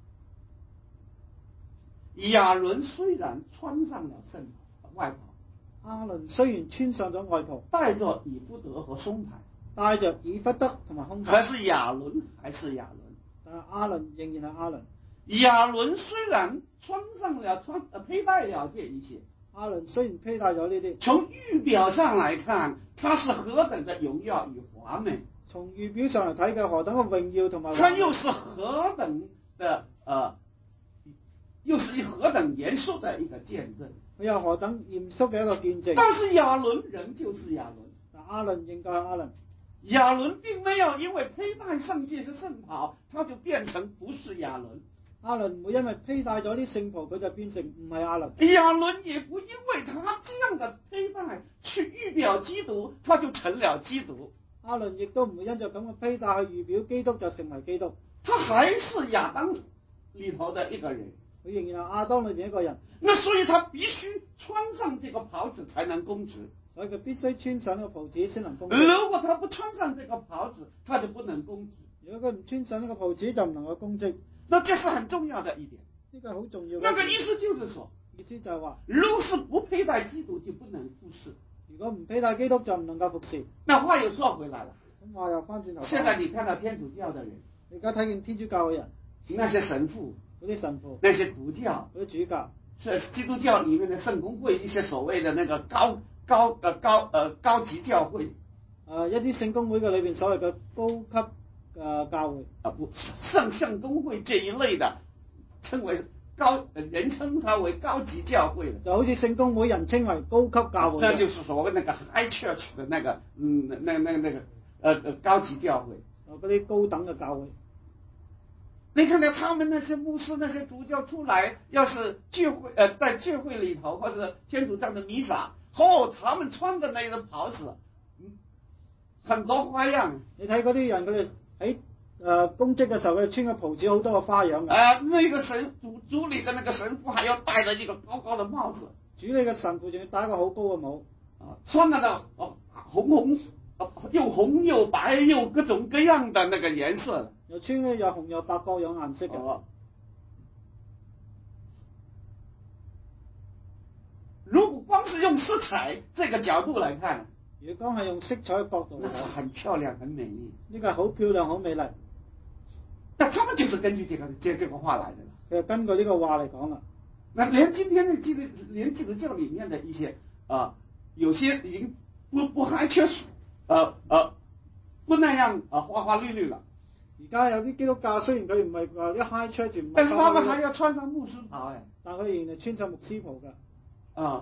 亞倫雖然穿上了外袍， 亞倫雖然穿上咗外袍， 帶着以弗得和胸牌， 帶着以弗得同埋胸牌， 可是亞倫還是亞倫， 但係亞倫仍然係亞倫。 亞倫雖然穿上了佩戴了這一切， 亞倫雖然佩戴咗呢啲， 從預表上來看，他是何等的榮耀與華美。 從預表上嚟睇嘅何等嘅榮耀同埋， 他又是何等的又是何等嚴肅的一個見證。 佢有何等嚴肅嘅一個見證。 但是亞倫仍舊是亞倫， 但亞倫仍舊係亞倫。 亞倫並沒有因為佩戴上這些聖袍，他就變成不是亞倫。 亞倫唔會因為佩戴咗啲聖袍，佢就變成唔係亞倫。 亞倫也不因為他這樣的佩戴去預表基督，他就成了基督。 亞倫亦都唔會因着咁嘅披戴去預表基督就成為基督， 他還是亞當裏頭的一個人， 佢仍然係亞當裏面一個人。 那所以他必須穿上這個袍子才能公職， 所以佢必須穿上呢個袍子先能公職。 如果他不穿上這個袍子，他就不能公職。 如果佢唔穿上呢個袍子，就唔能夠公職。 那這是很重要的一點， 呢個係好重要嘅。 那個意思就是說， 意思就係話， 如果是不佩戴基督就不能服侍。 如果唔披戴基督就唔能夠服侍。 那話又說回來了， 咁話又翻轉頭講， 現在你看到天主教的人， 你而家睇見天主教嘅人， 那些神父、 嗰啲神父、 那些主教、 嗰啲主教， 是基督教裡面的聖公會，一些所謂的那個高級教會， 一啲聖公會嘅裏邊所謂嘅高級教會， 不聖公會這一類的，人稱它為高級教會的， 就好似聖公會人稱為高級教會， 那就是所謂那個 high church 的那個高級教會， 嗰啲高等嘅教會。 你看到他們那些牧師、那些主教出來，要是聚會在聚會裡頭，或者天主教的彌撒，他們穿的那個袍子，很多花樣。你睇嗰啲人，佢哋喺公職嘅時候，佢哋穿嘅袍子好多個花樣嘅。那個主理的那個神父還要戴着一個高高的帽子，主理嘅神父仲要戴一個好高嘅帽，穿得到又紅又白又各種各樣的那個顏色。又穿咧又紅又白各樣顏色嘅。如果光是用色彩這個角度來看，如果光係用色彩嘅角度，那是很漂亮、很美麗。呢個好漂亮、好美麗。但他們就是根據這個話來的。其實根據呢個話嚟講啦。那連今天的連基督教裡面的一些有些已經不還缺不那樣花花綠綠了。而家有啲基督教雖然佢唔係話一 high church 唔係，但是他們還要穿上牧師袍誒，但佢哋仍然穿上牧師袍㗎。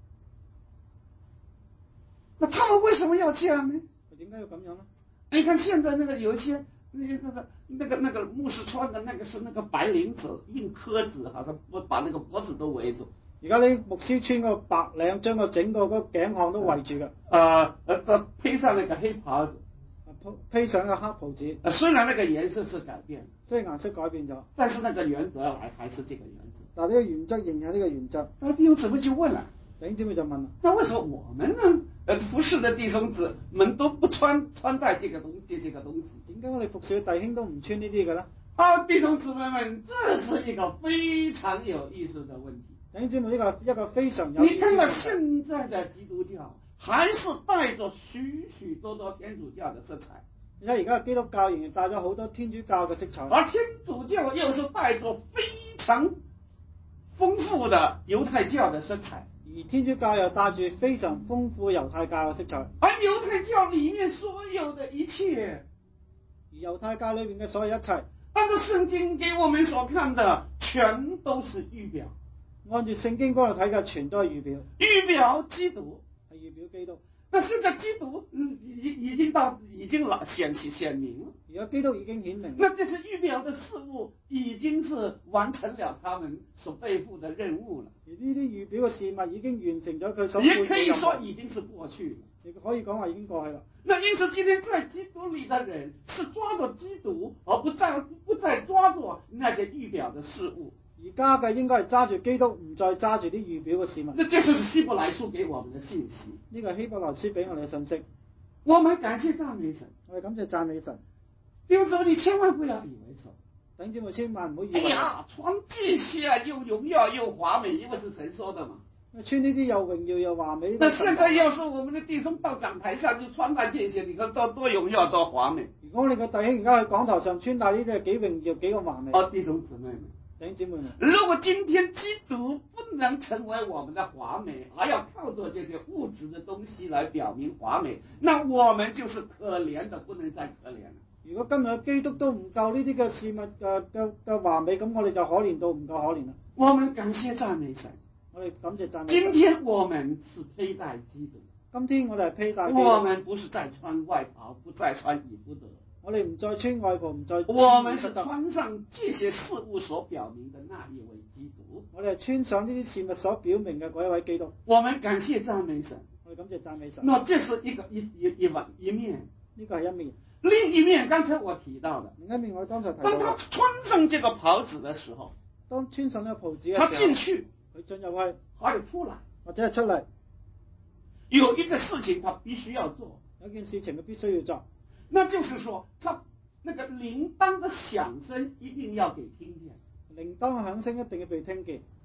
那他們為什麼要這樣呢？點解要咁樣呢？你看現在那個有一些那個牧師穿的那個是那個白領子硬殼子，好像把那個脖子都圍住。而家啲牧師穿個白領，將個整個嗰頸項都圍住嘅。披上那個黑袍子。披上個黑袍子，雖然那個顏色是改變，雖然顏色改變咗，但是那個原則還是這個原則。但呢個原則仍然係呢個原則。那弟兄姊妹就問了，弟兄姊妹就問了，那為什麼我們呢服侍的弟兄姊妹都不穿戴這些個東西？點解我哋服侍嘅弟兄都唔穿呢啲嘅呢？弟兄姊妹們，這是一個非常有意思的問題。弟兄姊妹，呢個一個非常有意思。你看到現在的基督教，還是帶着許許多多天主教的色彩。你睇而家基督教仍然帶咗好多天主教嘅色彩，而天主教又是帶着非常豐富的猶太教的色彩，而天主教又帶住非常豐富猶太教嘅色彩。而猶太教裡面所有的一切，而猶太教裏面嘅所有一切，按照聖經給我們所看的，全都是預表。按住聖經嗰度睇嘅，全都係預表。預表基督。係預表基督，但現在基督已經顯明了。而家基督已經顯明，那這些預表的事物已經是完成了他們所背負的任務了。而呢啲預表嘅事物已經完成咗佢所背負嘅任務。也可以說已經是過去了，亦可以講話已經過去了。那因此今天在基督裡的人是抓住基督，而不再抓住那些預表的事物。而家嘅應該係揸住基督，唔再揸住啲預表嘅事物。那這是希伯來書給我們的信息。呢個係希伯來書俾我哋嘅信息。我們感謝讚美神。我哋感謝讚美神。弟兄姊妹，你千萬不要以為錯。弟兄姊妹，千萬唔好以為。哎呀，穿這些又榮耀又華美，因為是神說的嘛。穿呢啲又榮耀又華美。那現在要是我們的弟兄到講台上就穿戴這些，你看多榮耀多華美。如果你個弟兄而家喺講台上穿戴呢啲，幾榮耀幾個華美。弟兄姊妹們。弟兄姊妹們，如果今天基督不能成為我們的華美，而要靠着這些物質的東西來表明華美，那我們就是可憐的不能再可憐了。如果今日基督都唔夠呢啲嘅事物嘅華美，咁我哋就可憐到唔夠可憐啦。我們感謝讚美神，我哋感謝讚美神。今天我們是披戴基督，今天我哋係披戴基督。我們不是再穿外袍，不再穿以弗得。我哋唔再穿外袍，唔再穿。我們是穿上這些事物所表明的那一位基督。我哋係穿上呢啲事物所表明嘅嗰一位基督。我們感謝讚美神。我哋感謝讚美神。那這是一面，呢個係一面。另一面，剛才我提到的。另一面，我剛才提到。當他穿上這個袍子的時候，當穿上呢個袍子嘅時候，他進去，佢進入去，或者出來，或者係出嚟。有一個事情，他必須要做。有件事情，佢必須要做。那就是說，他那個鈴鐺的響聲一定要給聽見，鈴鐺的響聲一定要被聽見。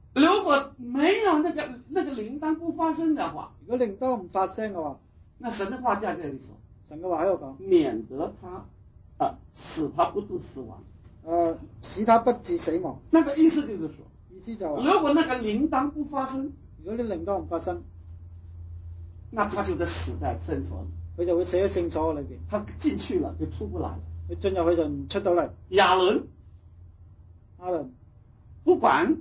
如果没有那个铃铛不发生的话， 如果鈴鐺唔發聲嘅話， 那神的話在這裡說， 神嘅話喺度講， 免得他使他不致死亡。 使他不致死亡。 那個意思就是說， 意思就話， 如果那個鈴鐺不發生， 如果啲鈴鐺唔發生， 那他就得死在聖所裡， 佢就會死喺聖所裏邊。 他進去了就出不來了。 佢進入去就唔出到嚟。 亞倫，不管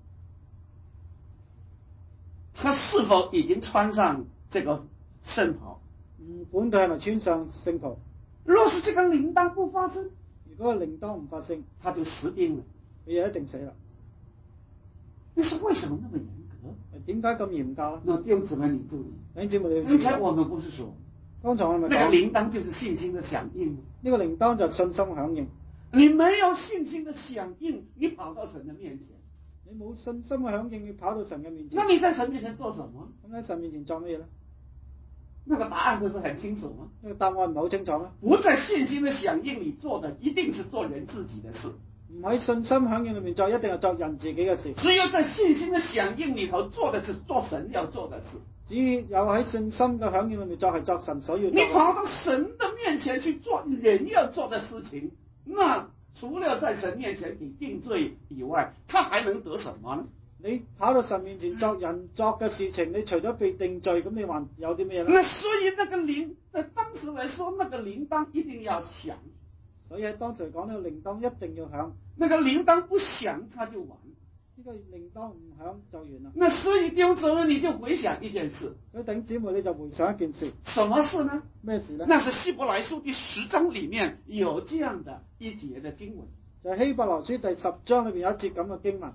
他是否已經穿上這個聖袍， 唔管佢係咪穿上聖袍， 若是這個鈴鐺不發生， 如果個鈴鐺唔發聲， 他就死定了， 佢就一定死啦。 那是為什麼那麼嚴格？ 點解咁嚴格咧？ 那弟兄姊妹你注意， 弟兄姊妹你剛才我們不是說， 剛才我哋咪那個講， 鈴鐺就是信心的響應嗎？ 呢個鈴鐺就係信心響應。 你沒有信心的響應，你跑到神的面前， 你冇信心嘅響應，你跑到神嘅面前， 那你在神面前做什麼？ 咁喺神面前做乜嘢咧？ 那個答案不是很清楚嗎？ 呢個答案唔係好清楚咩？ 不在信心的響應裏做的，一定是做人自己的事。 唔喺信心響應裏面做，一定係作人自己嘅事。 只有在信心的響應裏頭做的是做神要做的事。 只有喺信心嘅響應裏面做，係作神所要做嘅。 你跑到神的面前去做人要做的事情，那除了在神面前給定罪以外，他還能得什麼呢？ 你跑到神面前作人作嘅事情，你除咗被定罪，咁你還有啲咩咧？ 那所以那個在當時來說，那個鈴鐺一定要響。 所以喺當時嚟講，呢個鈴鐺一定要響。 那個鈴鐺不響，它就完。 呢個鈴鐺唔響就完啦。 那所以弟兄姊妹，你就回想一件事。 所以弟兄姊妹，你就回想一件事。 什麼事呢？ 咩事呢？ 那是希伯來書第10章裏面有這樣的一節的經文。 就係希伯來書第10章裏邊有一節咁嘅經文。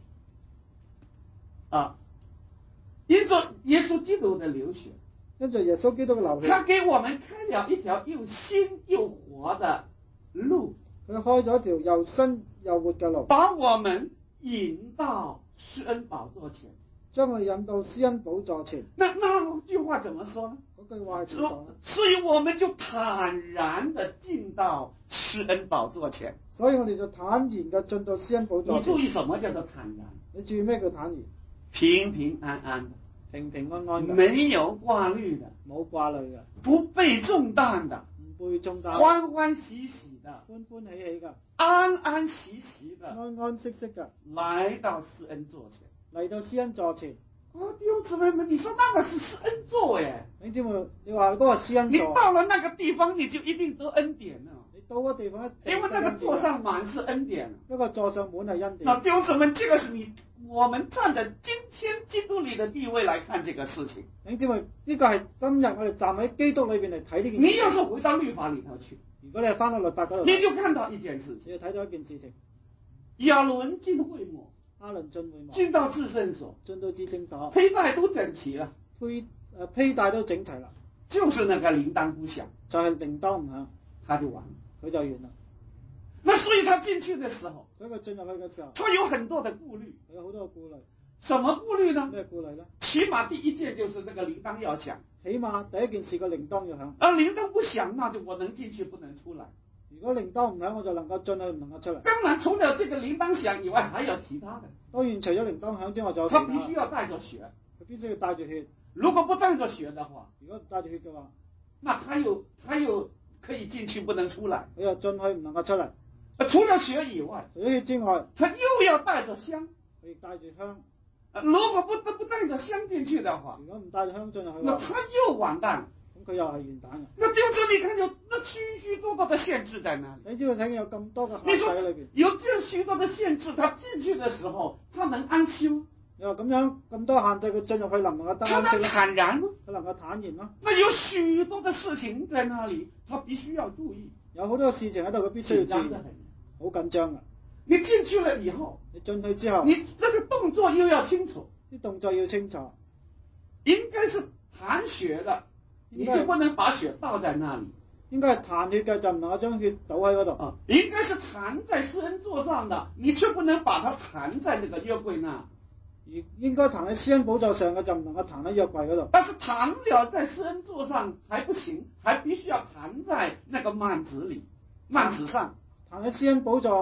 因着耶穌基督的流血， 因着耶穌基督嘅流血， 他給我們開了一條又新又活的路， 佢開咗一條又新又活嘅路， 把我們引到施恩寶座前， 將我引到施恩寶座前。 那句話怎麼說呢？ 嗰句話係點講呢？ 所以我們就坦然地進到施恩寶座前。 所以我哋就坦然嘅進到施恩寶座前。 你注意什麼叫做坦然？ 你注意咩叫坦然？ 平平安安的， 平平安安嘅， 沒有掛慮的， 冇掛慮嘅， 不被重擔的， 唔被重擔， 歡歡喜喜的， 歡歡喜喜嘅， 安安喜喜的， 安安息息嘅， 來到施恩座前。 嚟到施恩座前。 弟兄姊妹們，你說那個是施恩座耶？ 弟兄姊妹，你話嗰個施恩座， 你到了那個地方，你就一定得恩典了。 你到嗰地方一定， 因為那個座上滿是恩典。 一個座上滿係恩典。 那弟兄姊妹，這個是我們站在今天基督裏的地位來看這個事情。 弟兄姊妹，呢個係今日我哋站喺基督裏邊嚟睇呢件事。 你要是回到律法裏頭去， 如果你係翻到律法嗰度， 你就看到一件事情， 你就睇到一件事情。 亞倫進會幕， 亞倫進會幕， 進到至聖所， 進到至聖所， 佩戴都整齊了， 披戴都整齊啦， 就是那個鈴鐺不響， 就係鈴鐺唔響， 他就完了， 佢就完啦。 那所以他進去的時候， 所以佢進入去嘅時候， 他有很多的顧慮， 佢有好多嘅顧慮。 什麼顧慮呢？ 咩顧慮呢？ 起碼第一件就是那個鈴鐺要響， 起碼第一件事個鈴鐺要響。 而鈴鐺不響，那就我能進去不能出來。 如果鈴鐺唔響，我就能夠進去，唔能夠出嚟。 當然，除了這個鈴鐺響以外，還有其他的。 當然，除咗鈴鐺響之外，仲有其他。 他必須要帶着血， 佢必須要帶住血。 如果不帶着血的話， 如果唔帶住血嘅話， 那他又可以進去不能出來。 佢又進去唔能夠出嚟。 除了血以外， 除咗血之外， 他又要帶着香。 佢亦帶住香。 如果不帶着香進去的話， 如果唔帶住香進入去， 那他又完蛋。 咁佢又係完蛋嘅。 那就是你看有那許多的限制在那裡。 你知道睇見有咁多嘅限制喺裏邊。 有這許多的限制，他進去的時候，他能安息嗎？ 你話咁樣咁多限制，佢進入去能唔能夠得安息？ 他能坦然嗎？ 佢能夠坦然嗎？ 那有許多的事情在那裡，他必須要注意。 有好多事情喺度，佢必須要注意。好緊張㗎。 你進去了以後， 你進去之後， 你那個動作又要清楚。 啲動作要清楚。 應該是彈血的，你就不能把血倒在那裡。 應該係彈血嘅，就唔能夠將血倒喺嗰度。 應該是彈在施恩座上的，你卻不能把它彈在那個約櫃那。 應該彈喺施恩寶座上嘅，就唔能夠彈喺約櫃嗰度。 但是彈了在施恩座上還不行，還必須要彈在那個幔子裡，幔子上。 彈喺施恩寶座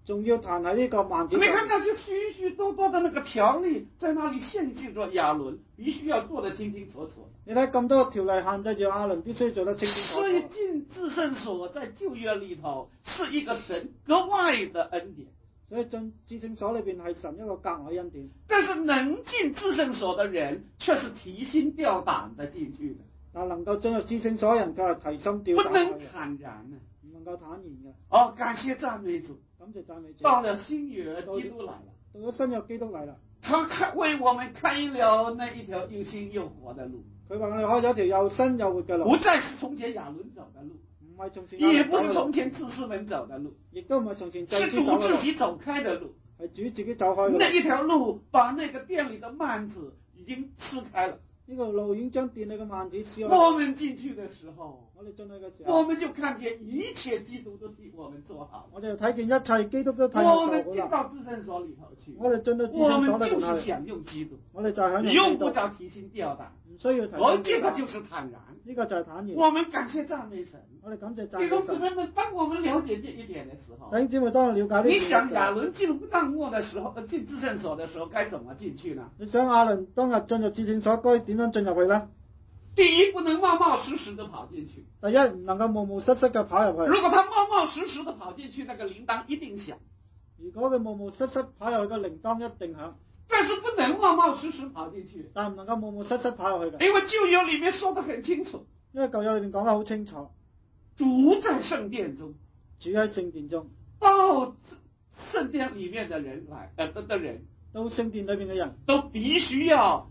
仲要彈喺呢個幔子你上面。 看那些許許多多的那個條例，在那裡限制着亞倫必須要做得清清楚楚。 你睇咁多條例限制住亞倫必須做得清清楚所以楚。 進至聖所在舊約裡頭是一個神格外的恩典。 所以進至聖所裏邊係神一個格外恩典。 但是能進至聖所的人，卻是提心吊膽的進去的。 但能夠進入至聖所嘅人，佢係提心吊膽不能坦然啊， 唔能夠坦然嘅。 哦，感謝讚美主。 感謝讚美主。 到了新約，基督來了。 到咗新約，基督嚟啦。 他為我們開了那一條又新又活的路。 佢話我哋開咗一條又新又活嘅路。 不再是從前亞倫走的路。 唔係從前。 也不是從前祭司們走的路。 亦都唔係從前祭是司走嘅路。 主自己走開的路。 係主自己走開嘅路。 那一條路把那個殿裡的幔子已經撕開了。 呢個路已經將殿裏嘅幔子撕開。 我們進去的時候， 我哋進去嘅時候， 我們就看見一切基督都替我們做好。 我哋就睇見一切基督都替我做好啦。 我們進到至聖所裡頭去， 我哋進到至聖所我們裏邊就是享用基督， 我哋就係享用基督， 用不着提心吊膽， 唔需要提心吊膽。 這個就是坦然。 呢個就係坦然。 我們感謝讚美神。 我哋感謝讚弟美神。 兄姊妹們，當我們了解這一點的時候， 弟兄姊妹，當我了解呢你點嘅時候， 想亞倫進帳幕的時候，進至聖所的時候，該怎麼進去呢？ 你想亞倫當日進入至聖所該點樣進入去呢？ 第一，不能冒冒失失的跑進去。 第一，唔能夠冒冒失失嘅跑入去。 如果他冒冒失失的跑進去，那個鈴鐺一定響。 如果佢冒冒失失跑入去，個鈴鐺一定響。 但是不能冒冒失失跑進去。 但唔能夠冒冒失失跑入去嘅。 因為舊約裡面說得很清楚。 因為舊約裏面講得好清楚。 主在聖殿中。 主喺聖殿中。 到聖殿裡面的人來，的人。 到聖殿裏面嘅人。 都必須要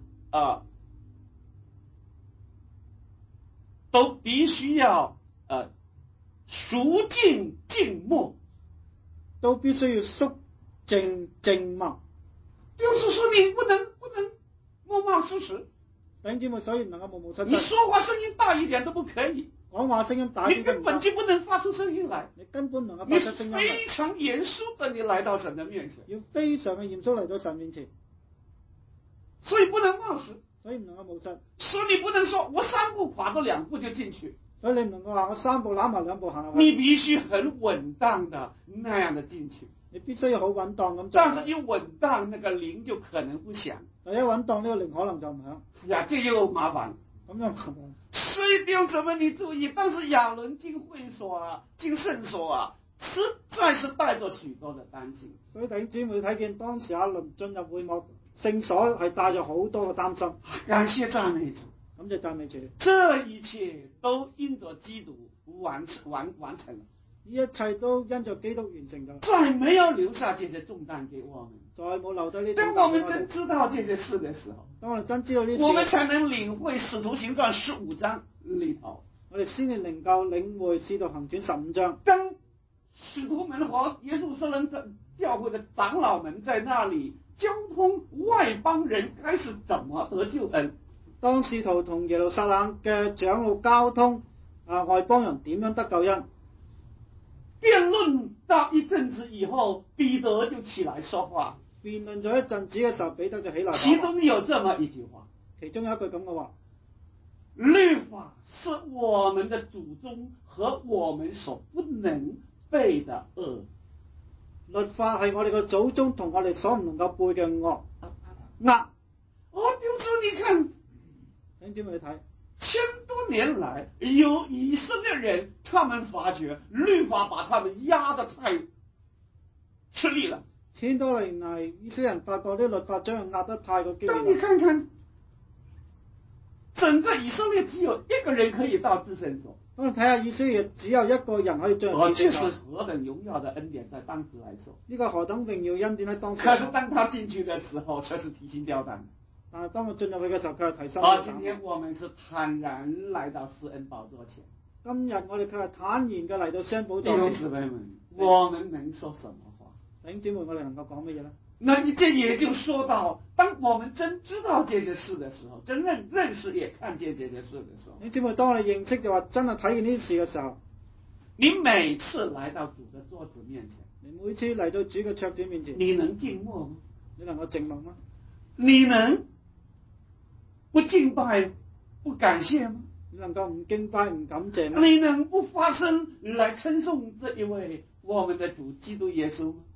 肅靜靜默， 都必須要肅靜靜默。 就是說你不能冒冒失失。 弟兄姊妹，所以唔能夠冒冒失失。 你說話聲音大一點都不可以。 講話聲音大啲， 你根本就不能發出聲音來。 你根本唔能夠發出聲音來。 你非常嚴肅的，你來到神的面前。 要非常嘅嚴肅嚟到神面前。 所以不能冒失。 所以唔能夠冒失。 所以你不能說我三步跨咗兩步就進去。 所以你唔能夠話我三步攬埋兩步行入去。 你必須很穩當的那樣的進去。 你必須要好穩當咁做。 但是一穩當，那個鈴就可能不響。 第一穩當呢個鈴可能就唔響。 呀，這又麻煩。 咁又麻煩。 所以弟兄姊妹你注意，當時亞倫進會所啊，進聖所啊，實在是帶着許多的擔心。 所以弟兄姊妹睇見當時亞倫進入會幕聖所係帶咗好多嘅擔心。 感謝讚美主。 感謝讚美主。 這一切都因着基督完成了。 呢一切都因着基督完成咗。 再沒有留下這些重擔給我們。 再冇留低呢。 當我們真知道這些事的時候， 當我哋真知道呢啲， 我們才能領會使徒行傳15章裡頭。 我哋先至能夠領會使徒行傳15章。 當使徒們和耶路撒冷教會的長老們在那裡交通外邦人該是怎麼得救恩。 當使徒同耶路撒冷嘅長老交通外邦人點樣得救恩， 辯論到一陣子以後，彼得就起來說話。 辯論咗一陣子嘅時候，彼得就起來。 其中有這麼一句話， 其中有一句咁嘅話： 律法是我們的祖宗和我們所不能背的惡。 律法係我哋嘅祖宗同我哋所唔能夠背嘅惡。 就說你看。 你知唔知睇 1000多年來，有以色列人，他們發覺律法把他們壓得太吃力了。 1000多年嚟，以色列人發覺啲律法將佢壓得太過激烈。 當你看看，整個以色列只有一個人可以到至聖所。 當你睇下以色列只有一個人可以進入至聖所。 這是何等榮耀的恩典，在當時來說。 呢個何等榮耀恩典喺當時。 可是當他進去的時候，卻是提心吊膽。 但係當我進入去嘅時候，佢係提心。 今天我們是坦然來到施恩寶座前。 今日我哋佢係坦然嘅嚟到施恩寶座前。 弟兄姊妹們，我們能說什麼話？ 弟兄姊妹，我哋能夠講乜嘢呢？ 那你這也就說到，當我們真知道這些事的時候，真認識也看見這些事的時候， 弟兄姊妹，當我哋認識就話真係睇見呢啲事嘅時候， 你每次來到主的桌子面前， 你每次嚟到主嘅桌子面前， 你能靜默嗎？ 你能夠靜默嗎？ 你能不敬拜、不感謝嗎？ 你能夠唔敬拜、唔感謝嗎？ 你能不發聲來稱頌這一位我們的主基督耶穌嗎？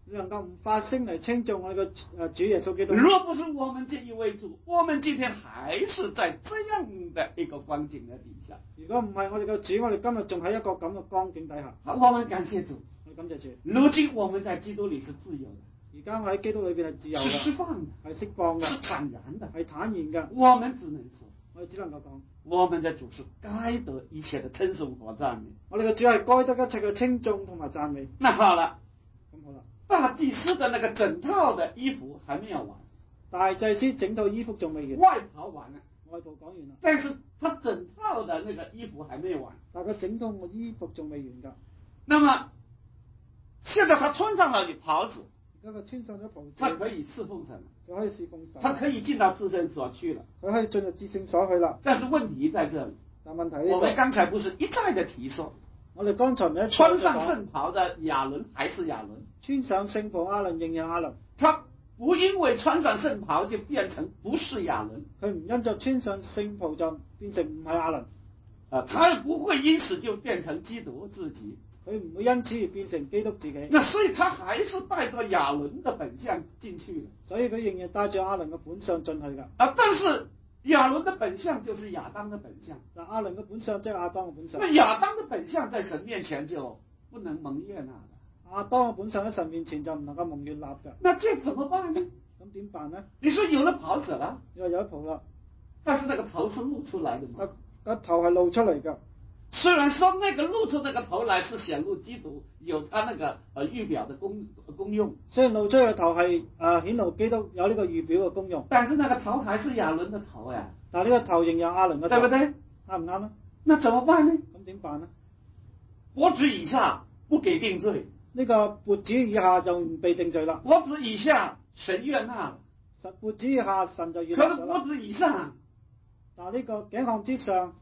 你能夠唔發聲嚟稱頌我哋嘅主耶穌基督。 若不是我們這一位主，我們今天還是在這樣的一個光景的底下。 如果唔係我哋嘅主，我哋今日仲喺一個咁嘅光景底下。 好，我們感謝主， 我哋感謝主。 如今我們在基督裏是自由的， 而家我喺基督裏邊係自由嘅， 是釋放的， 係釋放嘅， 是坦然的， 係坦然嘅。 我們只能說， 我哋只能夠講， 我們的主是該得一切的稱頌和讚美。 我哋嘅主係該得一切嘅稱頌同埋讚美。 那好了， 咁好啦， 大祭司的那個整套的衣服還沒有完， 大祭司整套衣服仲未完， 外袍完了， 外袍講完啦， 但是他整套的那個衣服還沒有完。 但係佢整套嘅衣服仲未完㗎。 那麼現在他穿上了袍子， 而家佢穿上咗袍子， 他可以侍奉神了， 佢可以侍奉神， 他可以進到至聖所去了。 佢可以進入至聖所去啦。 但是問題在這裡， 但問題呢我們剛才不是一再的提說， 我哋剛才咪一穿上聖袍的亞倫還是亞倫， 穿上聖袍亞倫仍然亞倫， 他不因為穿上聖袍就變成不是亞倫， 佢唔因着穿上聖袍就變成唔係亞倫， 他也不會因此就變成基督自己， 佢唔會因此而變成基督自己。 那所以他還是帶着亞倫的本相進去了， 所以佢仍然帶住亞倫嘅本相進去㗎。 但是亞倫的本相就是亞當的本相， 嗱，亞倫嘅本相即係亞當嘅本相。 那亞當的本相在神面前就不能蒙悅納的。 亞當嘅本相喺神面前就唔能夠蒙悅納㗎。 那這怎麼辦呢？ 咁點辦呢？ 你說有了袍子了， 你話有一袍啦， 但是那個頭是露出來的嘛？ 個頭係露出嚟㗎。 雖然說那個露出那個頭來是顯露基督有他那個預表的功用， 雖然露出嘅頭係顯露基督有呢個預表嘅功用， 但是那個頭還是亞倫的頭呀。 但係呢個頭仍然亞倫嘅頭， 對不對？ 啱唔啱呢？ 那怎麼辦呢？ 咁點辦呢？ 脖子以下不給定罪， 呢個脖子以下就唔被定罪啦。 脖子以下神悅納了， 脖子以下神就悅納可是咗啦。 脖子以上， 但係呢個頸項之上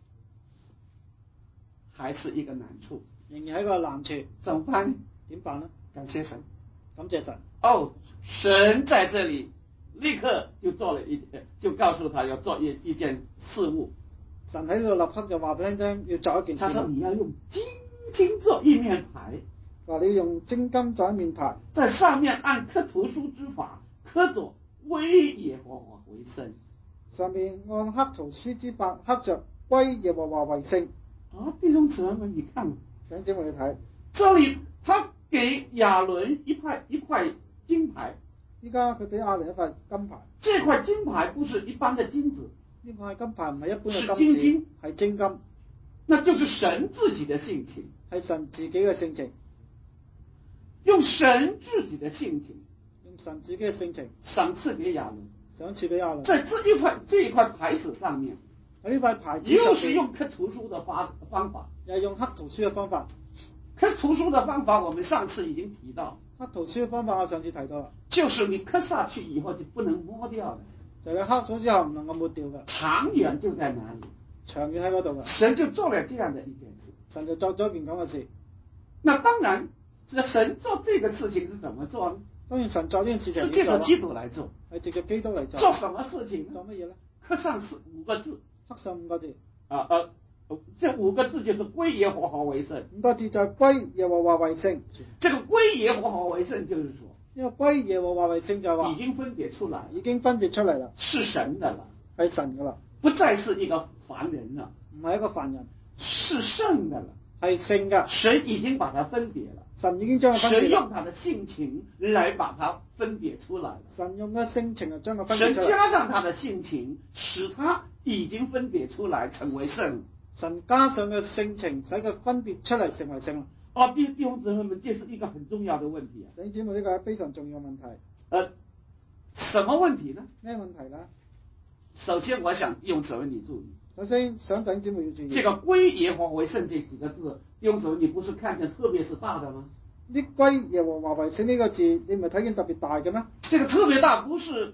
還是一個難處， 仍然係一個難處， 怎麼辦呢？ 點辦呢？ 感謝神， 感謝神。 哦，神在這裡立刻就做了就告訴他要做一件事務。 神喺度立刻就話俾你聽，要做一件事。 他說你要用金金做一面牌， 話你要用精金做一面牌， 在上面按刻圖書之法刻着歸耶和華為聖。 上面按刻圖書之法刻着歸耶和華為聖。 弟兄姊妹們，你看， 弟兄姊妹你睇， 這裡他給亞倫一塊金牌， 依家佢俾亞倫一塊金牌。 這塊金牌不是一般的金子， 呢塊金牌唔係一般嘅是金子， 精金， 係精金， 那就是神自己的性情， 係神自己嘅性情， 用神自己的性情， 用神自己嘅性情賞賜給亞倫， 賞賜俾亞倫。 在這一塊牌子上面， 喺呢塊牌子上又是用刻圖書的方法， 又係用刻圖書嘅方法。 刻圖書的方法我們上次已經提到， 刻圖書嘅方法我上次提到啦， 就是你刻下去以後就不能摸掉的， 就係你刻咗之後唔能夠抹掉嘅， 長遠就在哪裡， 長遠喺嗰度嘅。 神就做了這樣的一件事， 神就做咗一件咁嘅事。 那當然，神做這個事情是怎麼做呢？ 當然神做呢件事情是借着基督來做， 係藉着基督嚟做。 做什麼事情呢？ 做乜嘢咧？ 刻上5個字， 刻上5個字。 這5個字就是歸耶和華為聖。 5個字就係歸耶和華為聖。 這個歸耶和華為聖就是說， 因為歸耶和華為聖就係話已經分別出來， 已經分別出嚟啦， 是神的了， 係神噶啦， 不再是一個凡人了， 唔係一個凡人， 是聖的了， 係聖噶。 神已經把它分別了， 神已經將佢分別。 神用他的性情來把它分別出來了， 神用嘅性情就將佢分別神出嚟。 加上他的性情，使他已經分別出來成為聖。 神加上嘅性情，使佢分別出嚟成為聖。 弟兄姊妹們，這是一個很重要的問題啊！ 弟兄姊妹，呢個係非常重要嘅問題。 什麼問題呢？ 咩問題呢？ 首先，我想弟兄姊妹你注意， 首先想弟兄姊妹要注意， 這個歸耶和華為聖這幾個字，弟兄姊妹你不是看見特別是大的嗎？ 呢歸耶和華為聖呢個字，你唔係睇見特別大嘅咩？ 這個特別大，不是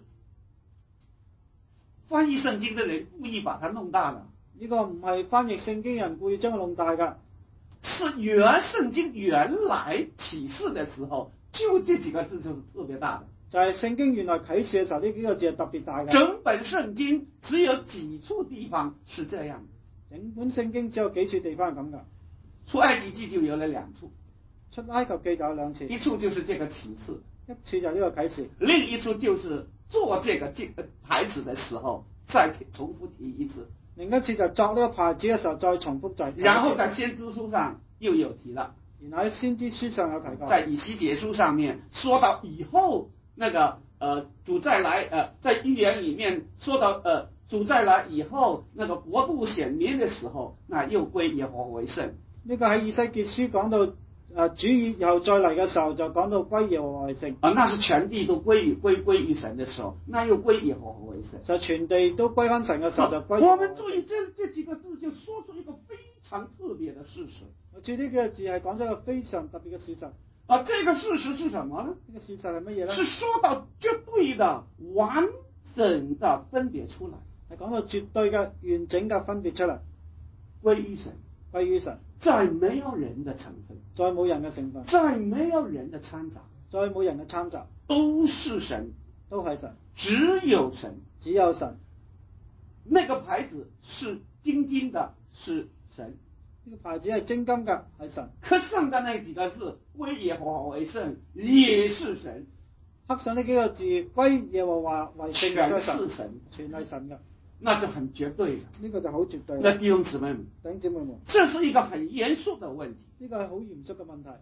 翻譯聖經的人故意把它弄大的。 呢個唔係翻譯聖經人故意將佢弄大㗎， 是聖經原來啟示的時候，就這幾個字就是特別大的。 就係聖經原來啟示嘅時候，呢幾個字係特別大嘅。 整本聖經只有幾處地方是這樣的， 整本聖經只有幾處地方係咁㗎。 出埃及記就有了2處， 出埃及記就有兩次， 一處就是這個啟示， 一次就呢個啟示， 另一處就是做這個牌子的時候再重複提一次， 另一次就作呢個牌子嘅時候再重複再提一次， 然後在先知書上又有提了， 然後喺先知書上有提過， 在以西結書上面說到以後那個主再來在預言裡面說到主再來以後那個國度顯明的時候，那又歸耶和華為聖。 呢個喺以西結書講到主以後再嚟嘅時候就講到歸耶和華為聖， 那是全地都歸於神的時候，那又歸耶和華為聖。 就全地都歸翻神嘅時候就歸。 我們注意這幾個字，就說出一個非常特別的事實。 我注意呢幾個字係講咗一個非常特別嘅事實。 這個事實是什麼呢？ 呢個事實係乜嘢咧？ 是說到絕對的完整的分別出來， 係講到絕對嘅完整嘅分別出嚟， 歸於神， 歸於神， 再沒有人的成分， 再冇人嘅成分， 再沒有人的摻雜， 再冇人嘅摻雜， 都是神， 都係神， 只有神， 只有神。 那個牌子是金金的，是神。 呢個牌子係精金嘅，係神。 刻上的那幾個字歸耶和華為聖，也是神。 刻上呢幾個字歸耶和華為聖， 全是神， 全係神嘅。 那就很絕對的。 呢個就好絕對。 那弟兄姊妹們， 弟兄姊妹們， 這是一個很嚴肅的問題。 呢個係好嚴肅嘅問題。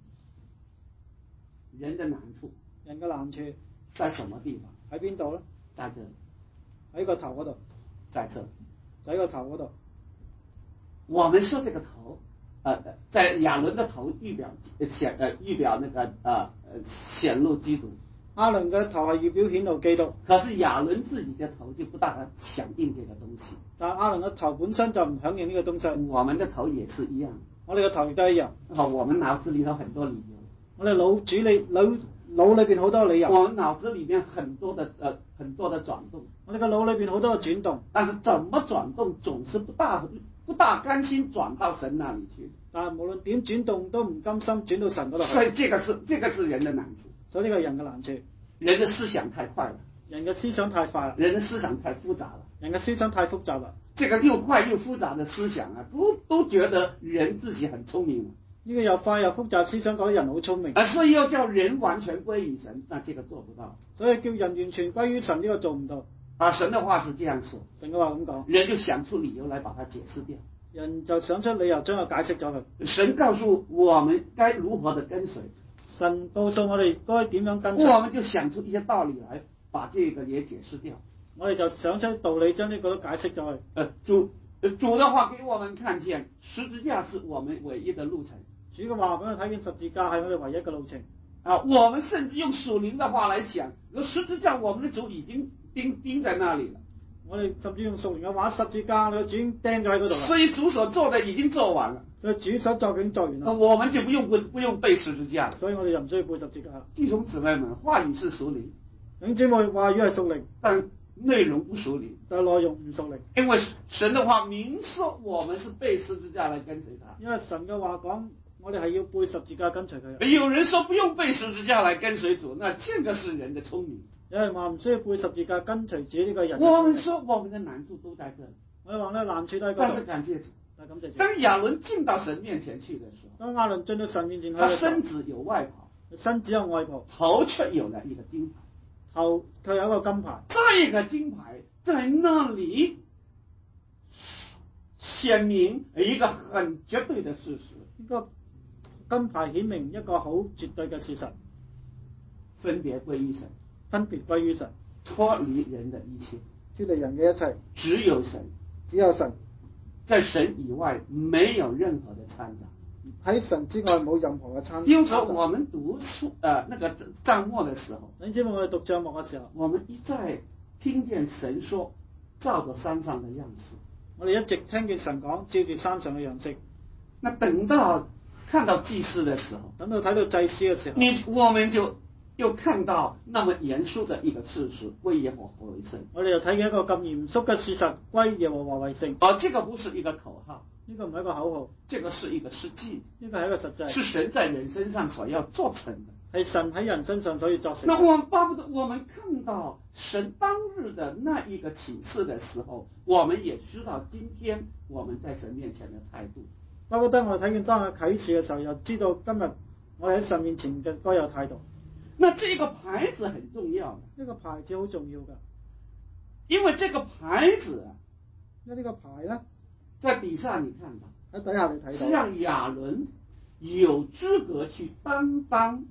人的難處， 人嘅難處在什麼地方？ 喺邊度咧？ 在這裡， 喺個頭嗰度。 在這裡， 就喺個頭嗰度。 我們說這個頭，在亞倫的頭預表那個顯露基督。 亞倫嘅頭係預表顯露基督。 可是亞倫自己的頭就不大響應這個東西。但亞倫嘅頭本身就唔響應呢個東西。 我們的頭也是一樣。 我哋嘅頭亦都一樣。 我們腦子裏頭很多理由。 我哋腦裏邊好多理由。 我們腦子裏面很多的轉動。我哋嘅腦裏邊好多嘅轉動。但是怎麼轉動總是不大甘心轉到神那裡去。 但係無論點轉動都唔甘心轉到神嗰度。 所以這個是人的難處。 所以呢個人嘅難處。 人的思想太快了。 人嘅思想太快啦。 人的思想太複雜了。 人嘅思想太複雜啦。 這個又快又複雜的思想啊，都覺得人自己很聰明。 呢個又快又複雜思想覺得人好聰明。 所以要叫人完全歸於神，那這個做不到。 所以叫人完全歸於神，呢個做唔到。 神的話是這樣說。 神嘅話咁講。 人就想出理由來把它解釋掉。 人就想出理由將佢解釋咗佢。 神告訴我們該如何的跟隨。 神告訴我哋該點樣跟隨。 我們就想出一些道理來把這個也解釋掉。 我哋就想出道理將呢個都解釋咗佢。 主的話給我們看見，十字架是我們唯一的路程。 主嘅話俾我睇見十字架係我哋唯一嘅路程。 我們甚至用屬靈的話來想，十字架我們的主已經釘在那裡了。 我哋甚至用屬靈嘅話，十字架我哋主已經釘咗喺嗰度啦。 所以主所做的已經做完了。 所以主所做已經做完啦。 我們就不用背十字架。 所以我哋就唔需要背十字架。 弟兄姊妹們，話語是屬靈。 弟兄姊妹，話語係屬靈， 但內容不屬靈。 但係內容唔屬靈。 因為神的話明說，我們是背十字架來跟隨他。 因為神嘅話講，我哋係要背十字架跟隨佢。 有人說不用背十字架來跟隨主，那這個是人的聰明。 有人話唔需要背十字架跟隨主呢個人。 我們說我們的難處都在這裡。 我哋話咧難處都喺嗰度。 但是感謝主。 但感謝主。 當亞倫進到神面前去的時候， 當亞倫進到神面前去， 他身子有外袍， 身子有外袍， 頭卻有了一個金牌。 頭佢有一個金牌。 這個金牌在那裡顯明一個很絕對的事實。 呢個金牌顯明一個好絕對嘅事實。 分別歸於神。 分別歸於神。 脫離人的一切。 脫離人嘅一切。 只有神。 只有神。 在神以外沒有任何的摻雜。 喺神之外冇任何嘅摻雜。 因此我們讀出那個帳幕的時候， 你知唔知我哋讀帳幕嘅時候， 我們一再聽見神說照着山上的樣式。 我哋一直聽見神講照住山上嘅樣式。 那等到看到祭司的時候， 等到睇到祭司嘅時候， 我們就又看到那麼嚴肅的一個事實，歸耶和華為聖。我哋又睇見一個咁嚴肅嘅事實，歸耶和華為聖。這個不是一個口號， 呢個唔係一個口號， 這個是一個實際， 呢個係一個實際， 是神在人身上所要做成的， 係神喺人身上所以做成的。 那我們巴不得我們看到神當日的那一個啟示的時候，我們也知道今天我們在神面前的態度。 巴不得我哋睇見當日啟示嘅時候，又知道今日我哋喺神面前嘅該有態度。 那這個牌子很重要的， 呢個牌子好重要㗎， 因為這個牌子啊， 因為呢個牌咧在底下你看到， 喺底下你睇到， 是讓亞倫有資格去擔當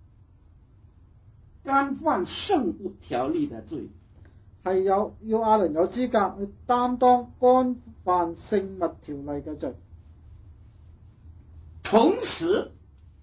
干犯聖物條例的罪， 係要亞倫有資格去擔當干犯聖物條例嘅罪， 同時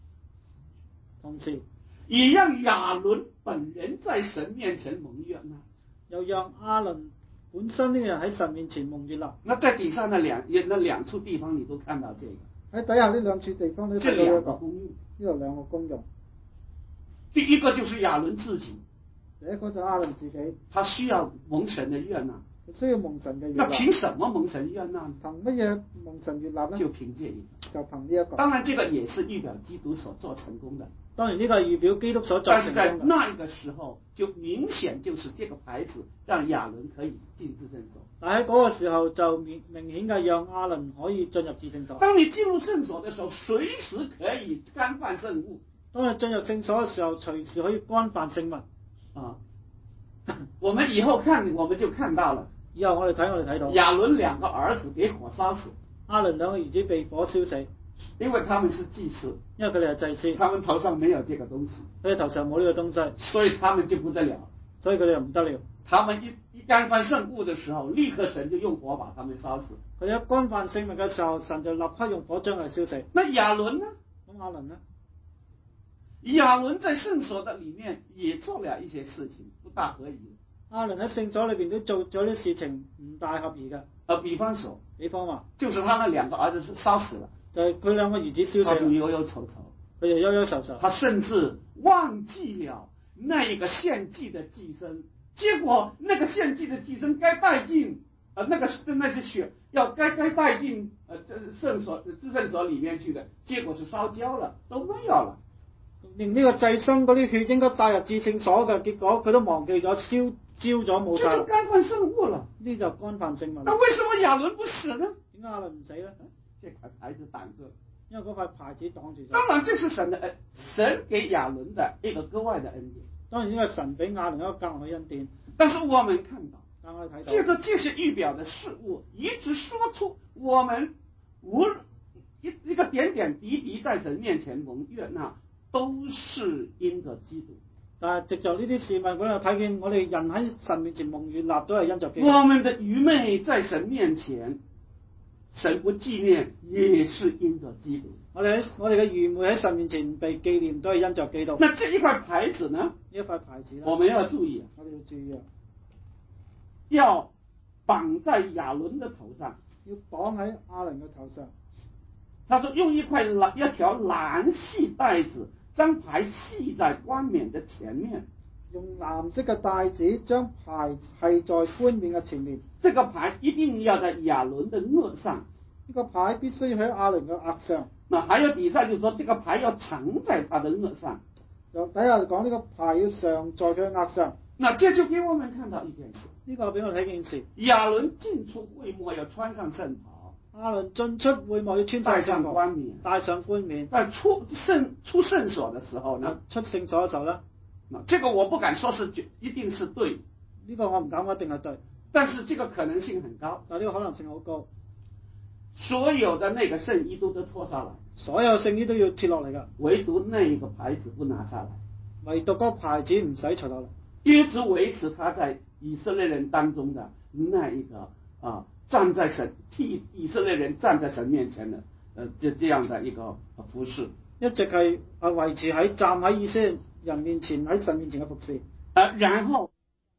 也讓亞倫本人在神面前蒙悅納， 又讓亞倫本身呢個人喺神面前蒙悅納。 那在底下那兩處地方你都看到這個， 喺底下呢兩處地方你睇到一個功用，呢度兩個功用。 第一個就是亞倫自己， 第一個就亞倫自己， 他需要蒙神的悅納， 需要蒙神嘅悅納。 那憑什麼蒙神悅納呢？ 憑乜嘢蒙神悅納呢？ 就憑這一個， 就憑呢一個。 當然，這個也是預表基督所做成功的。 當然呢個係預表基督所做成功的。 但是在那一個時候，就明顯就是這個牌子讓亞倫可以進至聖所。 但喺嗰個時候就明顯嘅讓亞倫可以進入至聖所。 當你進入聖所的時候，隨時可以干犯聖物。 當你進入聖所嘅時候，隨時可以干犯聖物。 啊，我們以後看，我們就看到了。 以後我哋睇到亞倫兩個兒子被火燒死， 亞倫兩個兒子被火燒死， 因為他們是祭司， 因為佢哋係祭司， 他們頭上沒有這個東西， 佢哋頭上冇呢個東西， 所以他們就不得了， 所以佢哋就唔得了。 他們一干犯聖物的時候，立刻神就用火把他們燒死。 佢哋一干犯聖物嘅時候，神就立刻用火將佢燒死。 那亞倫呢？ 咁亞倫呢？ 亞倫在聖所的裏面也做了一些事情，不大合宜。 亞倫喺聖所裏邊都做咗啲事情唔大合宜嘅。 比方話，就是他那兩個兒子燒死了， 就係佢兩個兒子燒死， 他就憂憂愁愁， 佢就憂憂愁愁。 他甚至忘記了那一個獻祭的祭牲，結果那個獻祭的祭牲該帶進那些血要該帶進至聖所裏面去的，結果是燒焦了，都沒有了。 連呢個祭牲嗰啲血應該帶入至聖所嘅，結果佢都忘記咗燒焦咗冇晒。 這就干犯聖物了。 呢就干犯聖物。 那為什麼亞倫不死呢？ 點解亞倫唔死呢？ 這塊牌子擋住， 因為嗰塊牌子擋住咗。 當然，這是神的恩，神給亞倫的一個格外的恩典。 當然，呢個神俾亞倫一個格外嘅恩典。 但是我們看到， 借着這些預表的事物，一直說出我們一個點點滴滴在神面前蒙悅納，都是因着基督。 但係藉着呢啲事物，我哋睇見我哋人喺神面前蒙悅納，都係因着基督。 我們的愚昧在神面前，神不紀念，也是因着基督。 我哋嘅愚昧喺神面前被紀念，都係因着基督。 那這一塊牌子呢？ 呢一塊牌子呢？ 我們要注意， 我哋要注意啊！ 要綁在亞倫的頭上， 要綁喺亞倫嘅頭上。 他說用一條藍細帶子將牌繫在冠冕的前面， 用藍色嘅帶子將牌繫在冠冕嘅前面。 這個牌一定要在亞倫的額上， 呢個牌必須要喺亞倫嘅額上。 那還有底下就是說，這個牌要藏在他的額上。 就底下講呢個牌要常在佢嘅額上。 那這就給我們看到一件事， 呢個俾我睇件事。 亞倫進出會幕要穿上聖袍， 亞倫進出會幕要穿上聖袍， 戴上冠冕， 戴上冠冕。 在出聖所的時候呢？ 出聖所嘅時候呢？ 這個我不敢說是一定是對， 呢個我唔敢講一定係對， 但是這個可能性很高。 但呢個可能性好高。 所有的那個聖衣都脫下來， 所有聖衣都要脫落嚟㗎， 唯獨那一個牌子不拿下來， 唯獨嗰個牌子唔使除落嚟， 一直維持他在以色列人當中的那一個站在神替以色列人站在神面前的這樣的一個服侍， 一直係維持喺站喺以色列人面前喺神面前嘅服侍。 然後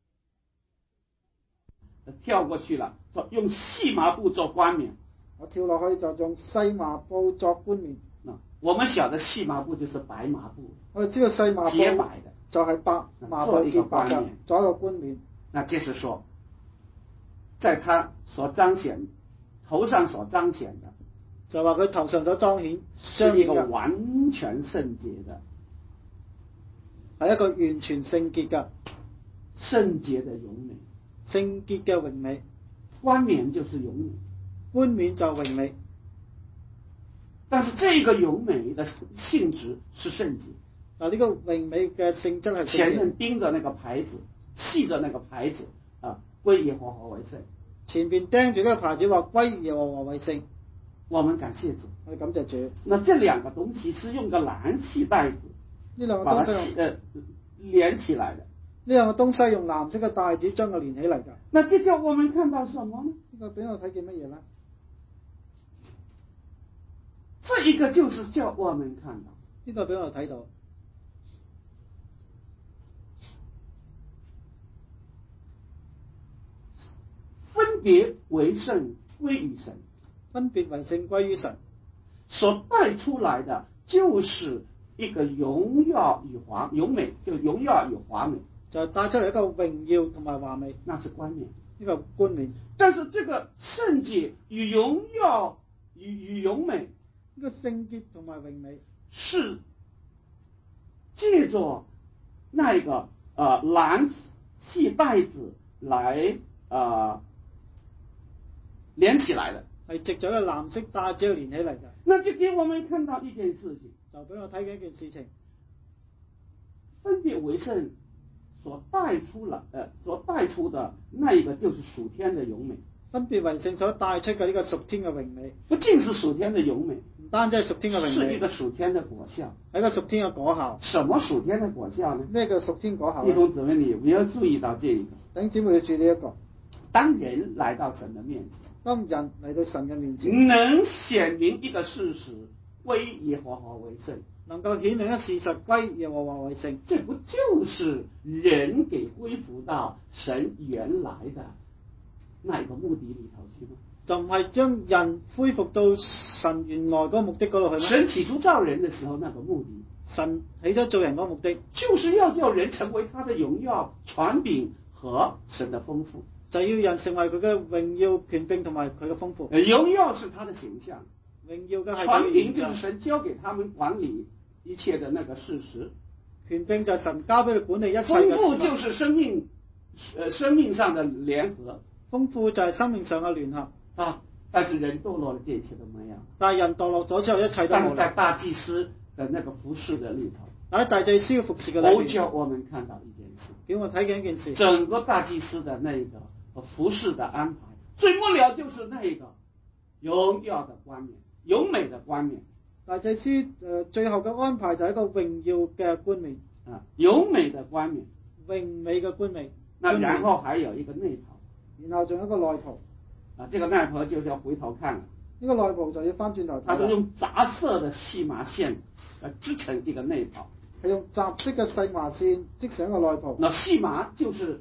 跳過去了，用細麻布做冠冕。 我跳落去就用細麻布作冠冕。 我們曉得細麻布就是白麻布， 我哋知道細麻布潔白的， 就係白麻布潔白嘅，做一個冠冕。 那就是說，在他所彰顯頭上所彰顯的， 就話佢頭上所彰顯是一個完全聖潔的， 係一個完全聖潔嘅聖潔的榮美， 聖潔嘅榮美。 冠冕就是榮美， 冠冕就榮美。 但是這個榮美的性質是聖潔。 嗱，呢個榮美嘅性質係前面釘着那個牌子，繫着那個牌子啊，歸耶和華為聖。 前邊釘住呢個牌子話歸耶和華為聖。 我們感謝主， 我哋感謝主。 那這兩個東西是用個藍色帶子， 呢兩個把它東西連起來的。 呢兩個東西用藍色嘅帶子將佢連起嚟㗎。 那這叫我們看到什麼呢？ 呢個俾我睇見乜嘢咧？ 這一個就是叫我們看到。 呢個俾我睇到。 分別為聖歸於神， 分別為聖歸於神， 所帶出來的就是一個榮耀與榮美，就榮耀與華美， 就帶出嚟一個榮耀同埋華美， 那是冠冕， 呢個冠冕。 但是這個聖潔與榮耀與榮美， 呢個聖潔同埋榮美是借着那個藍細帶子來連起來的，係藉咗個藍色帶子連起嚟嘅。那就給我們看到一件事情， 就俾我睇緊一件事情， 分別為聖所帶出的那一個就是屬天的榮美。 分別為聖所帶出嘅呢個屬天嘅榮美， 不僅是屬天的榮美， 唔單止係屬天嘅榮美， 是一個屬天的果效， 係一個屬天嘅果效。 什麼屬天的果效呢？ 咩叫屬天果效？ 弟兄姊妹，你有沒有注意到這一個？ 弟兄姊妹要注意呢一個。 當人來到神的面前， 當人嚟到神嘅面前， 能顯明一個事實，歸耶和華為聖， 能夠顯明一個事實，歸耶和華為聖， 這不就是人給歸服到神原來的那一個目的裏頭去嗎？ 就唔係將人恢復到神原來嗰個目的嗰度去嗎？ 神起初造人的時候，那個目的， 神起咗做人嗰個目的， 就是要叫人成為他的榮耀、權柄和神的豐富。 就要人成為佢嘅榮耀、權柄同埋佢嘅豐富。 榮耀是他的形象， 榮耀嘅係權柄就是神交給他們管理一切的那個事實， 權柄就係神交俾佢管理一切嘅事。 豐富就是生命上的聯合， 豐富就係生命上嘅聯合啊！但是人墮落了，這一切都沒有。 但係人墮落咗之後，一切都冇。 但是在大祭司的那個服侍的裏頭， 喺大祭司嘅服侍嘅裏面， 叫我們看到一件事， 俾我睇緊一件事， 整個大祭司的那個服侍的安排，最末了就是那個榮耀的冠冕、榮美的冠冕。 大祭司最後嘅安排就係一個榮耀嘅冠冕啊，榮美的冠冕， 榮美嘅冠冕。 那然後還有一個內袍， 然後仲有一個內袍。 啊，這個內袍就是要回頭看了。 呢個內袍就要翻轉頭睇。它是用雜色的細麻線織成一個內袍， 係用雜色嘅細麻線織成一個內袍。 那細麻就是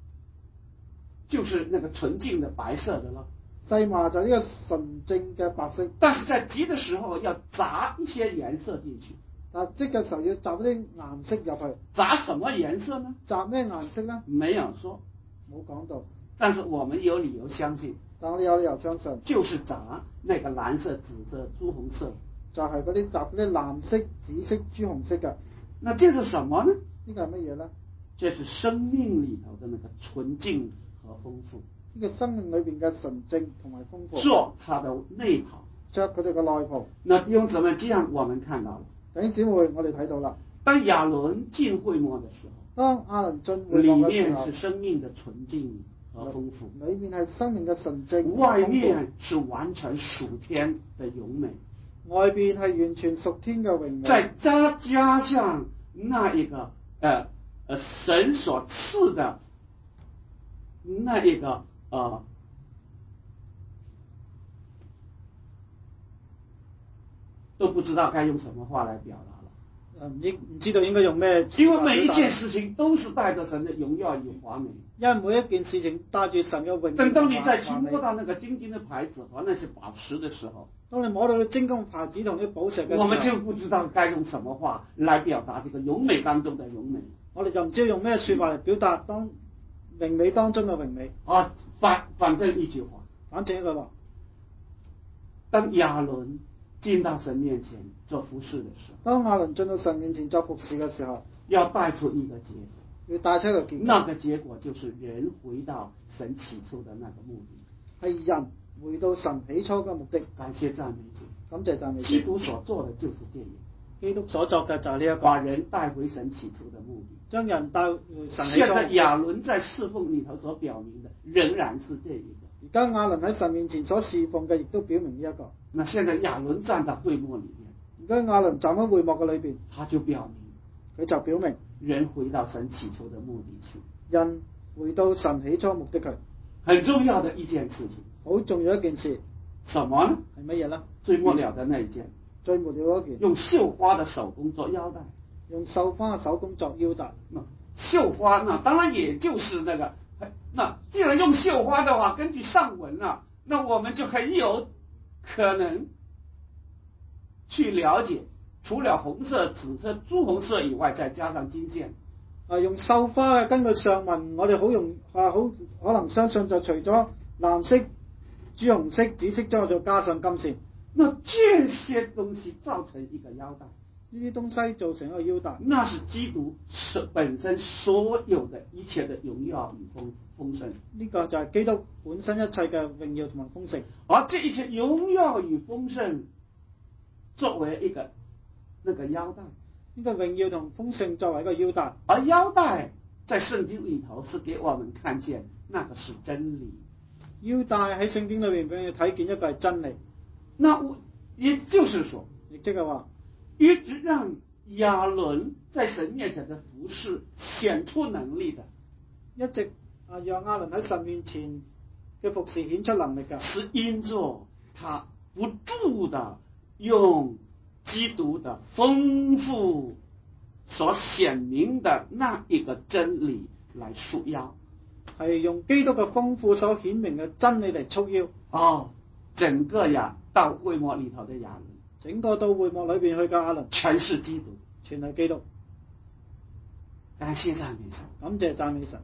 那個純淨的白色的咯。 細麻就係呢個純正嘅白色。 但是在織的時候要雜一些顏色進去。 但織嘅時候要雜啲顏色入去。 雜什麼顏色呢？ 雜咩顏色呢？ 沒有說， 冇講到。 但是我們有理由相信。 但我哋有理由相信。 就是雜那個藍色、紫色、朱紅色。 就係嗰啲雜嗰啲藍色、紫色、朱紅色嘅。 那這是什麼呢？ 呢個係乜嘢呢？ 這是生命裏頭的那個純淨和豐富。 呢個生命裏邊嘅純正同埋豐富。 做他的內袍。 着佢哋嘅內袍。 那弟兄姊妹，這樣我們看到了。 弟兄姊妹，我哋睇到啦。 當亞倫進會幕的時候， 當亞倫進會幕嘅時候， 裏面是生命的純淨和豐富， 裏面係生命嘅純正， 外面是完全屬天的榮美， 外邊係完全屬天嘅榮美， 再加上那一個神所賜的那一個都不知道該用什麼話來表達了。 唔知道應該用咩？ 因為每一件事情都是帶着神的榮耀與華美。 因為每一件事情帶住神嘅榮耀。 等到你再去摸到那個金金的牌子和那些寶石的時候， 當你摸到啲精金牌子同啲寶石嘅時候， 我們就不知道該用什麼話來表達這個榮美當中的榮美。 我哋就唔知道用咩說話嚟表達當榮美當中嘅榮美。 啊，反正一句話， 反正一句話。 當亞倫進到神面前做服侍的時候， 當亞倫進到神面前做服侍嘅時候， 要帶出一個結果， 要帶出一個結果， 那個結果就是人回到神起初的那個目的， 係人回到神起初嘅目的。 感謝讚美主， 感謝讚美主。 基督所做的就是這樣， 基督所作嘅就係呢一個， 把人帶回神起初的目的。 將人帶回神起現初。 在亞倫在侍奉裏頭所表明的仍然是這一個。 而家亞倫喺神面前所侍奉嘅，亦都表明呢一個。 那現在亞倫站在會幕裏面， 而家亞倫站喺會幕嘅裏邊， 他就表明， 佢就表明人回到神起初的目的去。 人回到神起初目的去， 很重要的一件事情。 好重要一件事， 什麼呢？ 係乜嘢呢？ 最末了的那一件， 最末了嗰件， 用繡花的手工做腰帶。 用繡花嘅手工作腰帶。 繡花呢，當然也就是那個，那既然用繡花的話，根據上文啊，那我們就很有可能去了解，除了紅色、紫色、朱紅色以外，再加上金線。 用繡花嘅，根據上文，我哋好可能相信就除咗藍色、朱紅色、紫色之外，再加上金線。 那這些東西造成一個腰帶， 呢啲東西造成一個腰帶， 那是基督本身所有的一切的榮耀與豐盛。 呢個就係基督本身一切嘅榮耀同埋豐盛。 而這一切榮耀與豐盛作為一個那個腰帶， 呢個榮耀同豐盛作為一個腰帶， 而腰帶在聖經裏頭是給我們看見那個是真理。 腰帶喺聖經裏邊俾你睇見一個係真理。 那也就是說， 亦即係話， 一直讓亞倫在神面前的服事顯出能力的， 一直讓亞倫喺神面前嘅服侍顯出能力嘅， 是因着他不住的用基督的豐富所顯明的那一個真理來束腰， 係用基督嘅豐富所顯明嘅真理嚟束腰。 哦，整個到會幕裏頭的亞倫， 整個到會幕裏邊去嘅亞倫， 全是基督， 全係基督。 感謝讚美神， 感謝讚美神。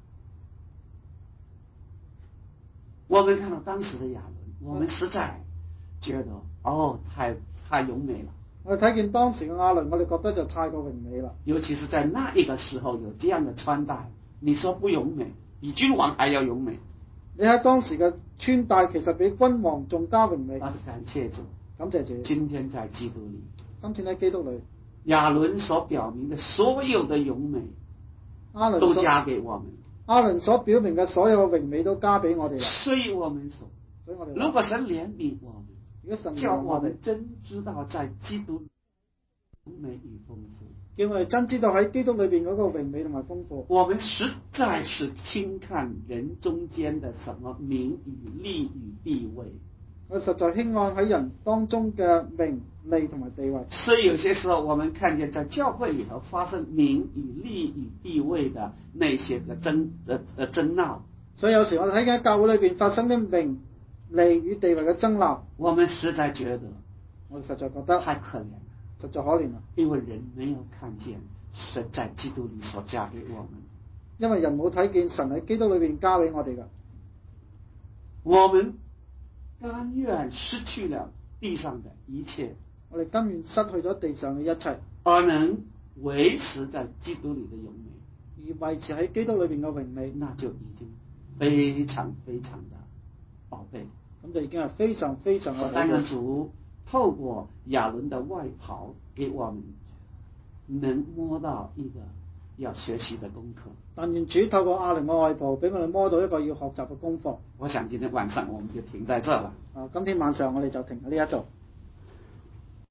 我們看到當時的亞倫，我們實在覺得太榮美了。 我哋睇見當時嘅亞倫，我哋覺得就太過榮美啦。 尤其是在那一個時候有這樣的穿戴，你說不榮美，比君王還要榮美。 你喺當時嘅穿戴，其實比君王仲加榮美。 但是感謝主， 感謝主。 今天在基督裏， 今天喺基督裏， 亞倫所表明的所有的榮美，都加給我們。 亞倫所表明嘅所有嘅榮美都加俾我哋啦。 所以我們說，如果神憐憫我們， 如果神叫我們真知道在基督榮美與豐富， 叫我哋真知道喺基督裏邊嗰個榮美同埋豐富。 我們實在是輕看人中間的什麼名與利與地位， 我實在輕看喺人當中嘅名利同埋地位。 所以有些時候我們看見在教會裏頭發生名與利與地位的那些嘅爭鬧， 所以有時我哋睇見喺教會裏邊發生啲名利與地位嘅爭鬧， 我們實在覺得， 我哋實在覺得太可憐了， 實在可憐啦。 因為人沒有看見神在基督裏所加給我們， 因為人冇睇見神喺基督裏邊加俾我哋噶。 我們甘願失去了地上的一切， 我哋甘願失去咗地上嘅一切， 而能維持在基督裏的榮美， 而維持喺基督裏邊嘅榮美， 那就已經非常非常的寶貝。 咁就已經係非常非常嘅寶但願貝。 主透過亞倫的外袍，給我們能摸到一個要學習的功課。 但願主透過亞倫嘅外袍，俾我哋摸到一個要學習嘅功課。 我想今天晚上我們就停在這了。 今天晚上我哋就停喺呢一度。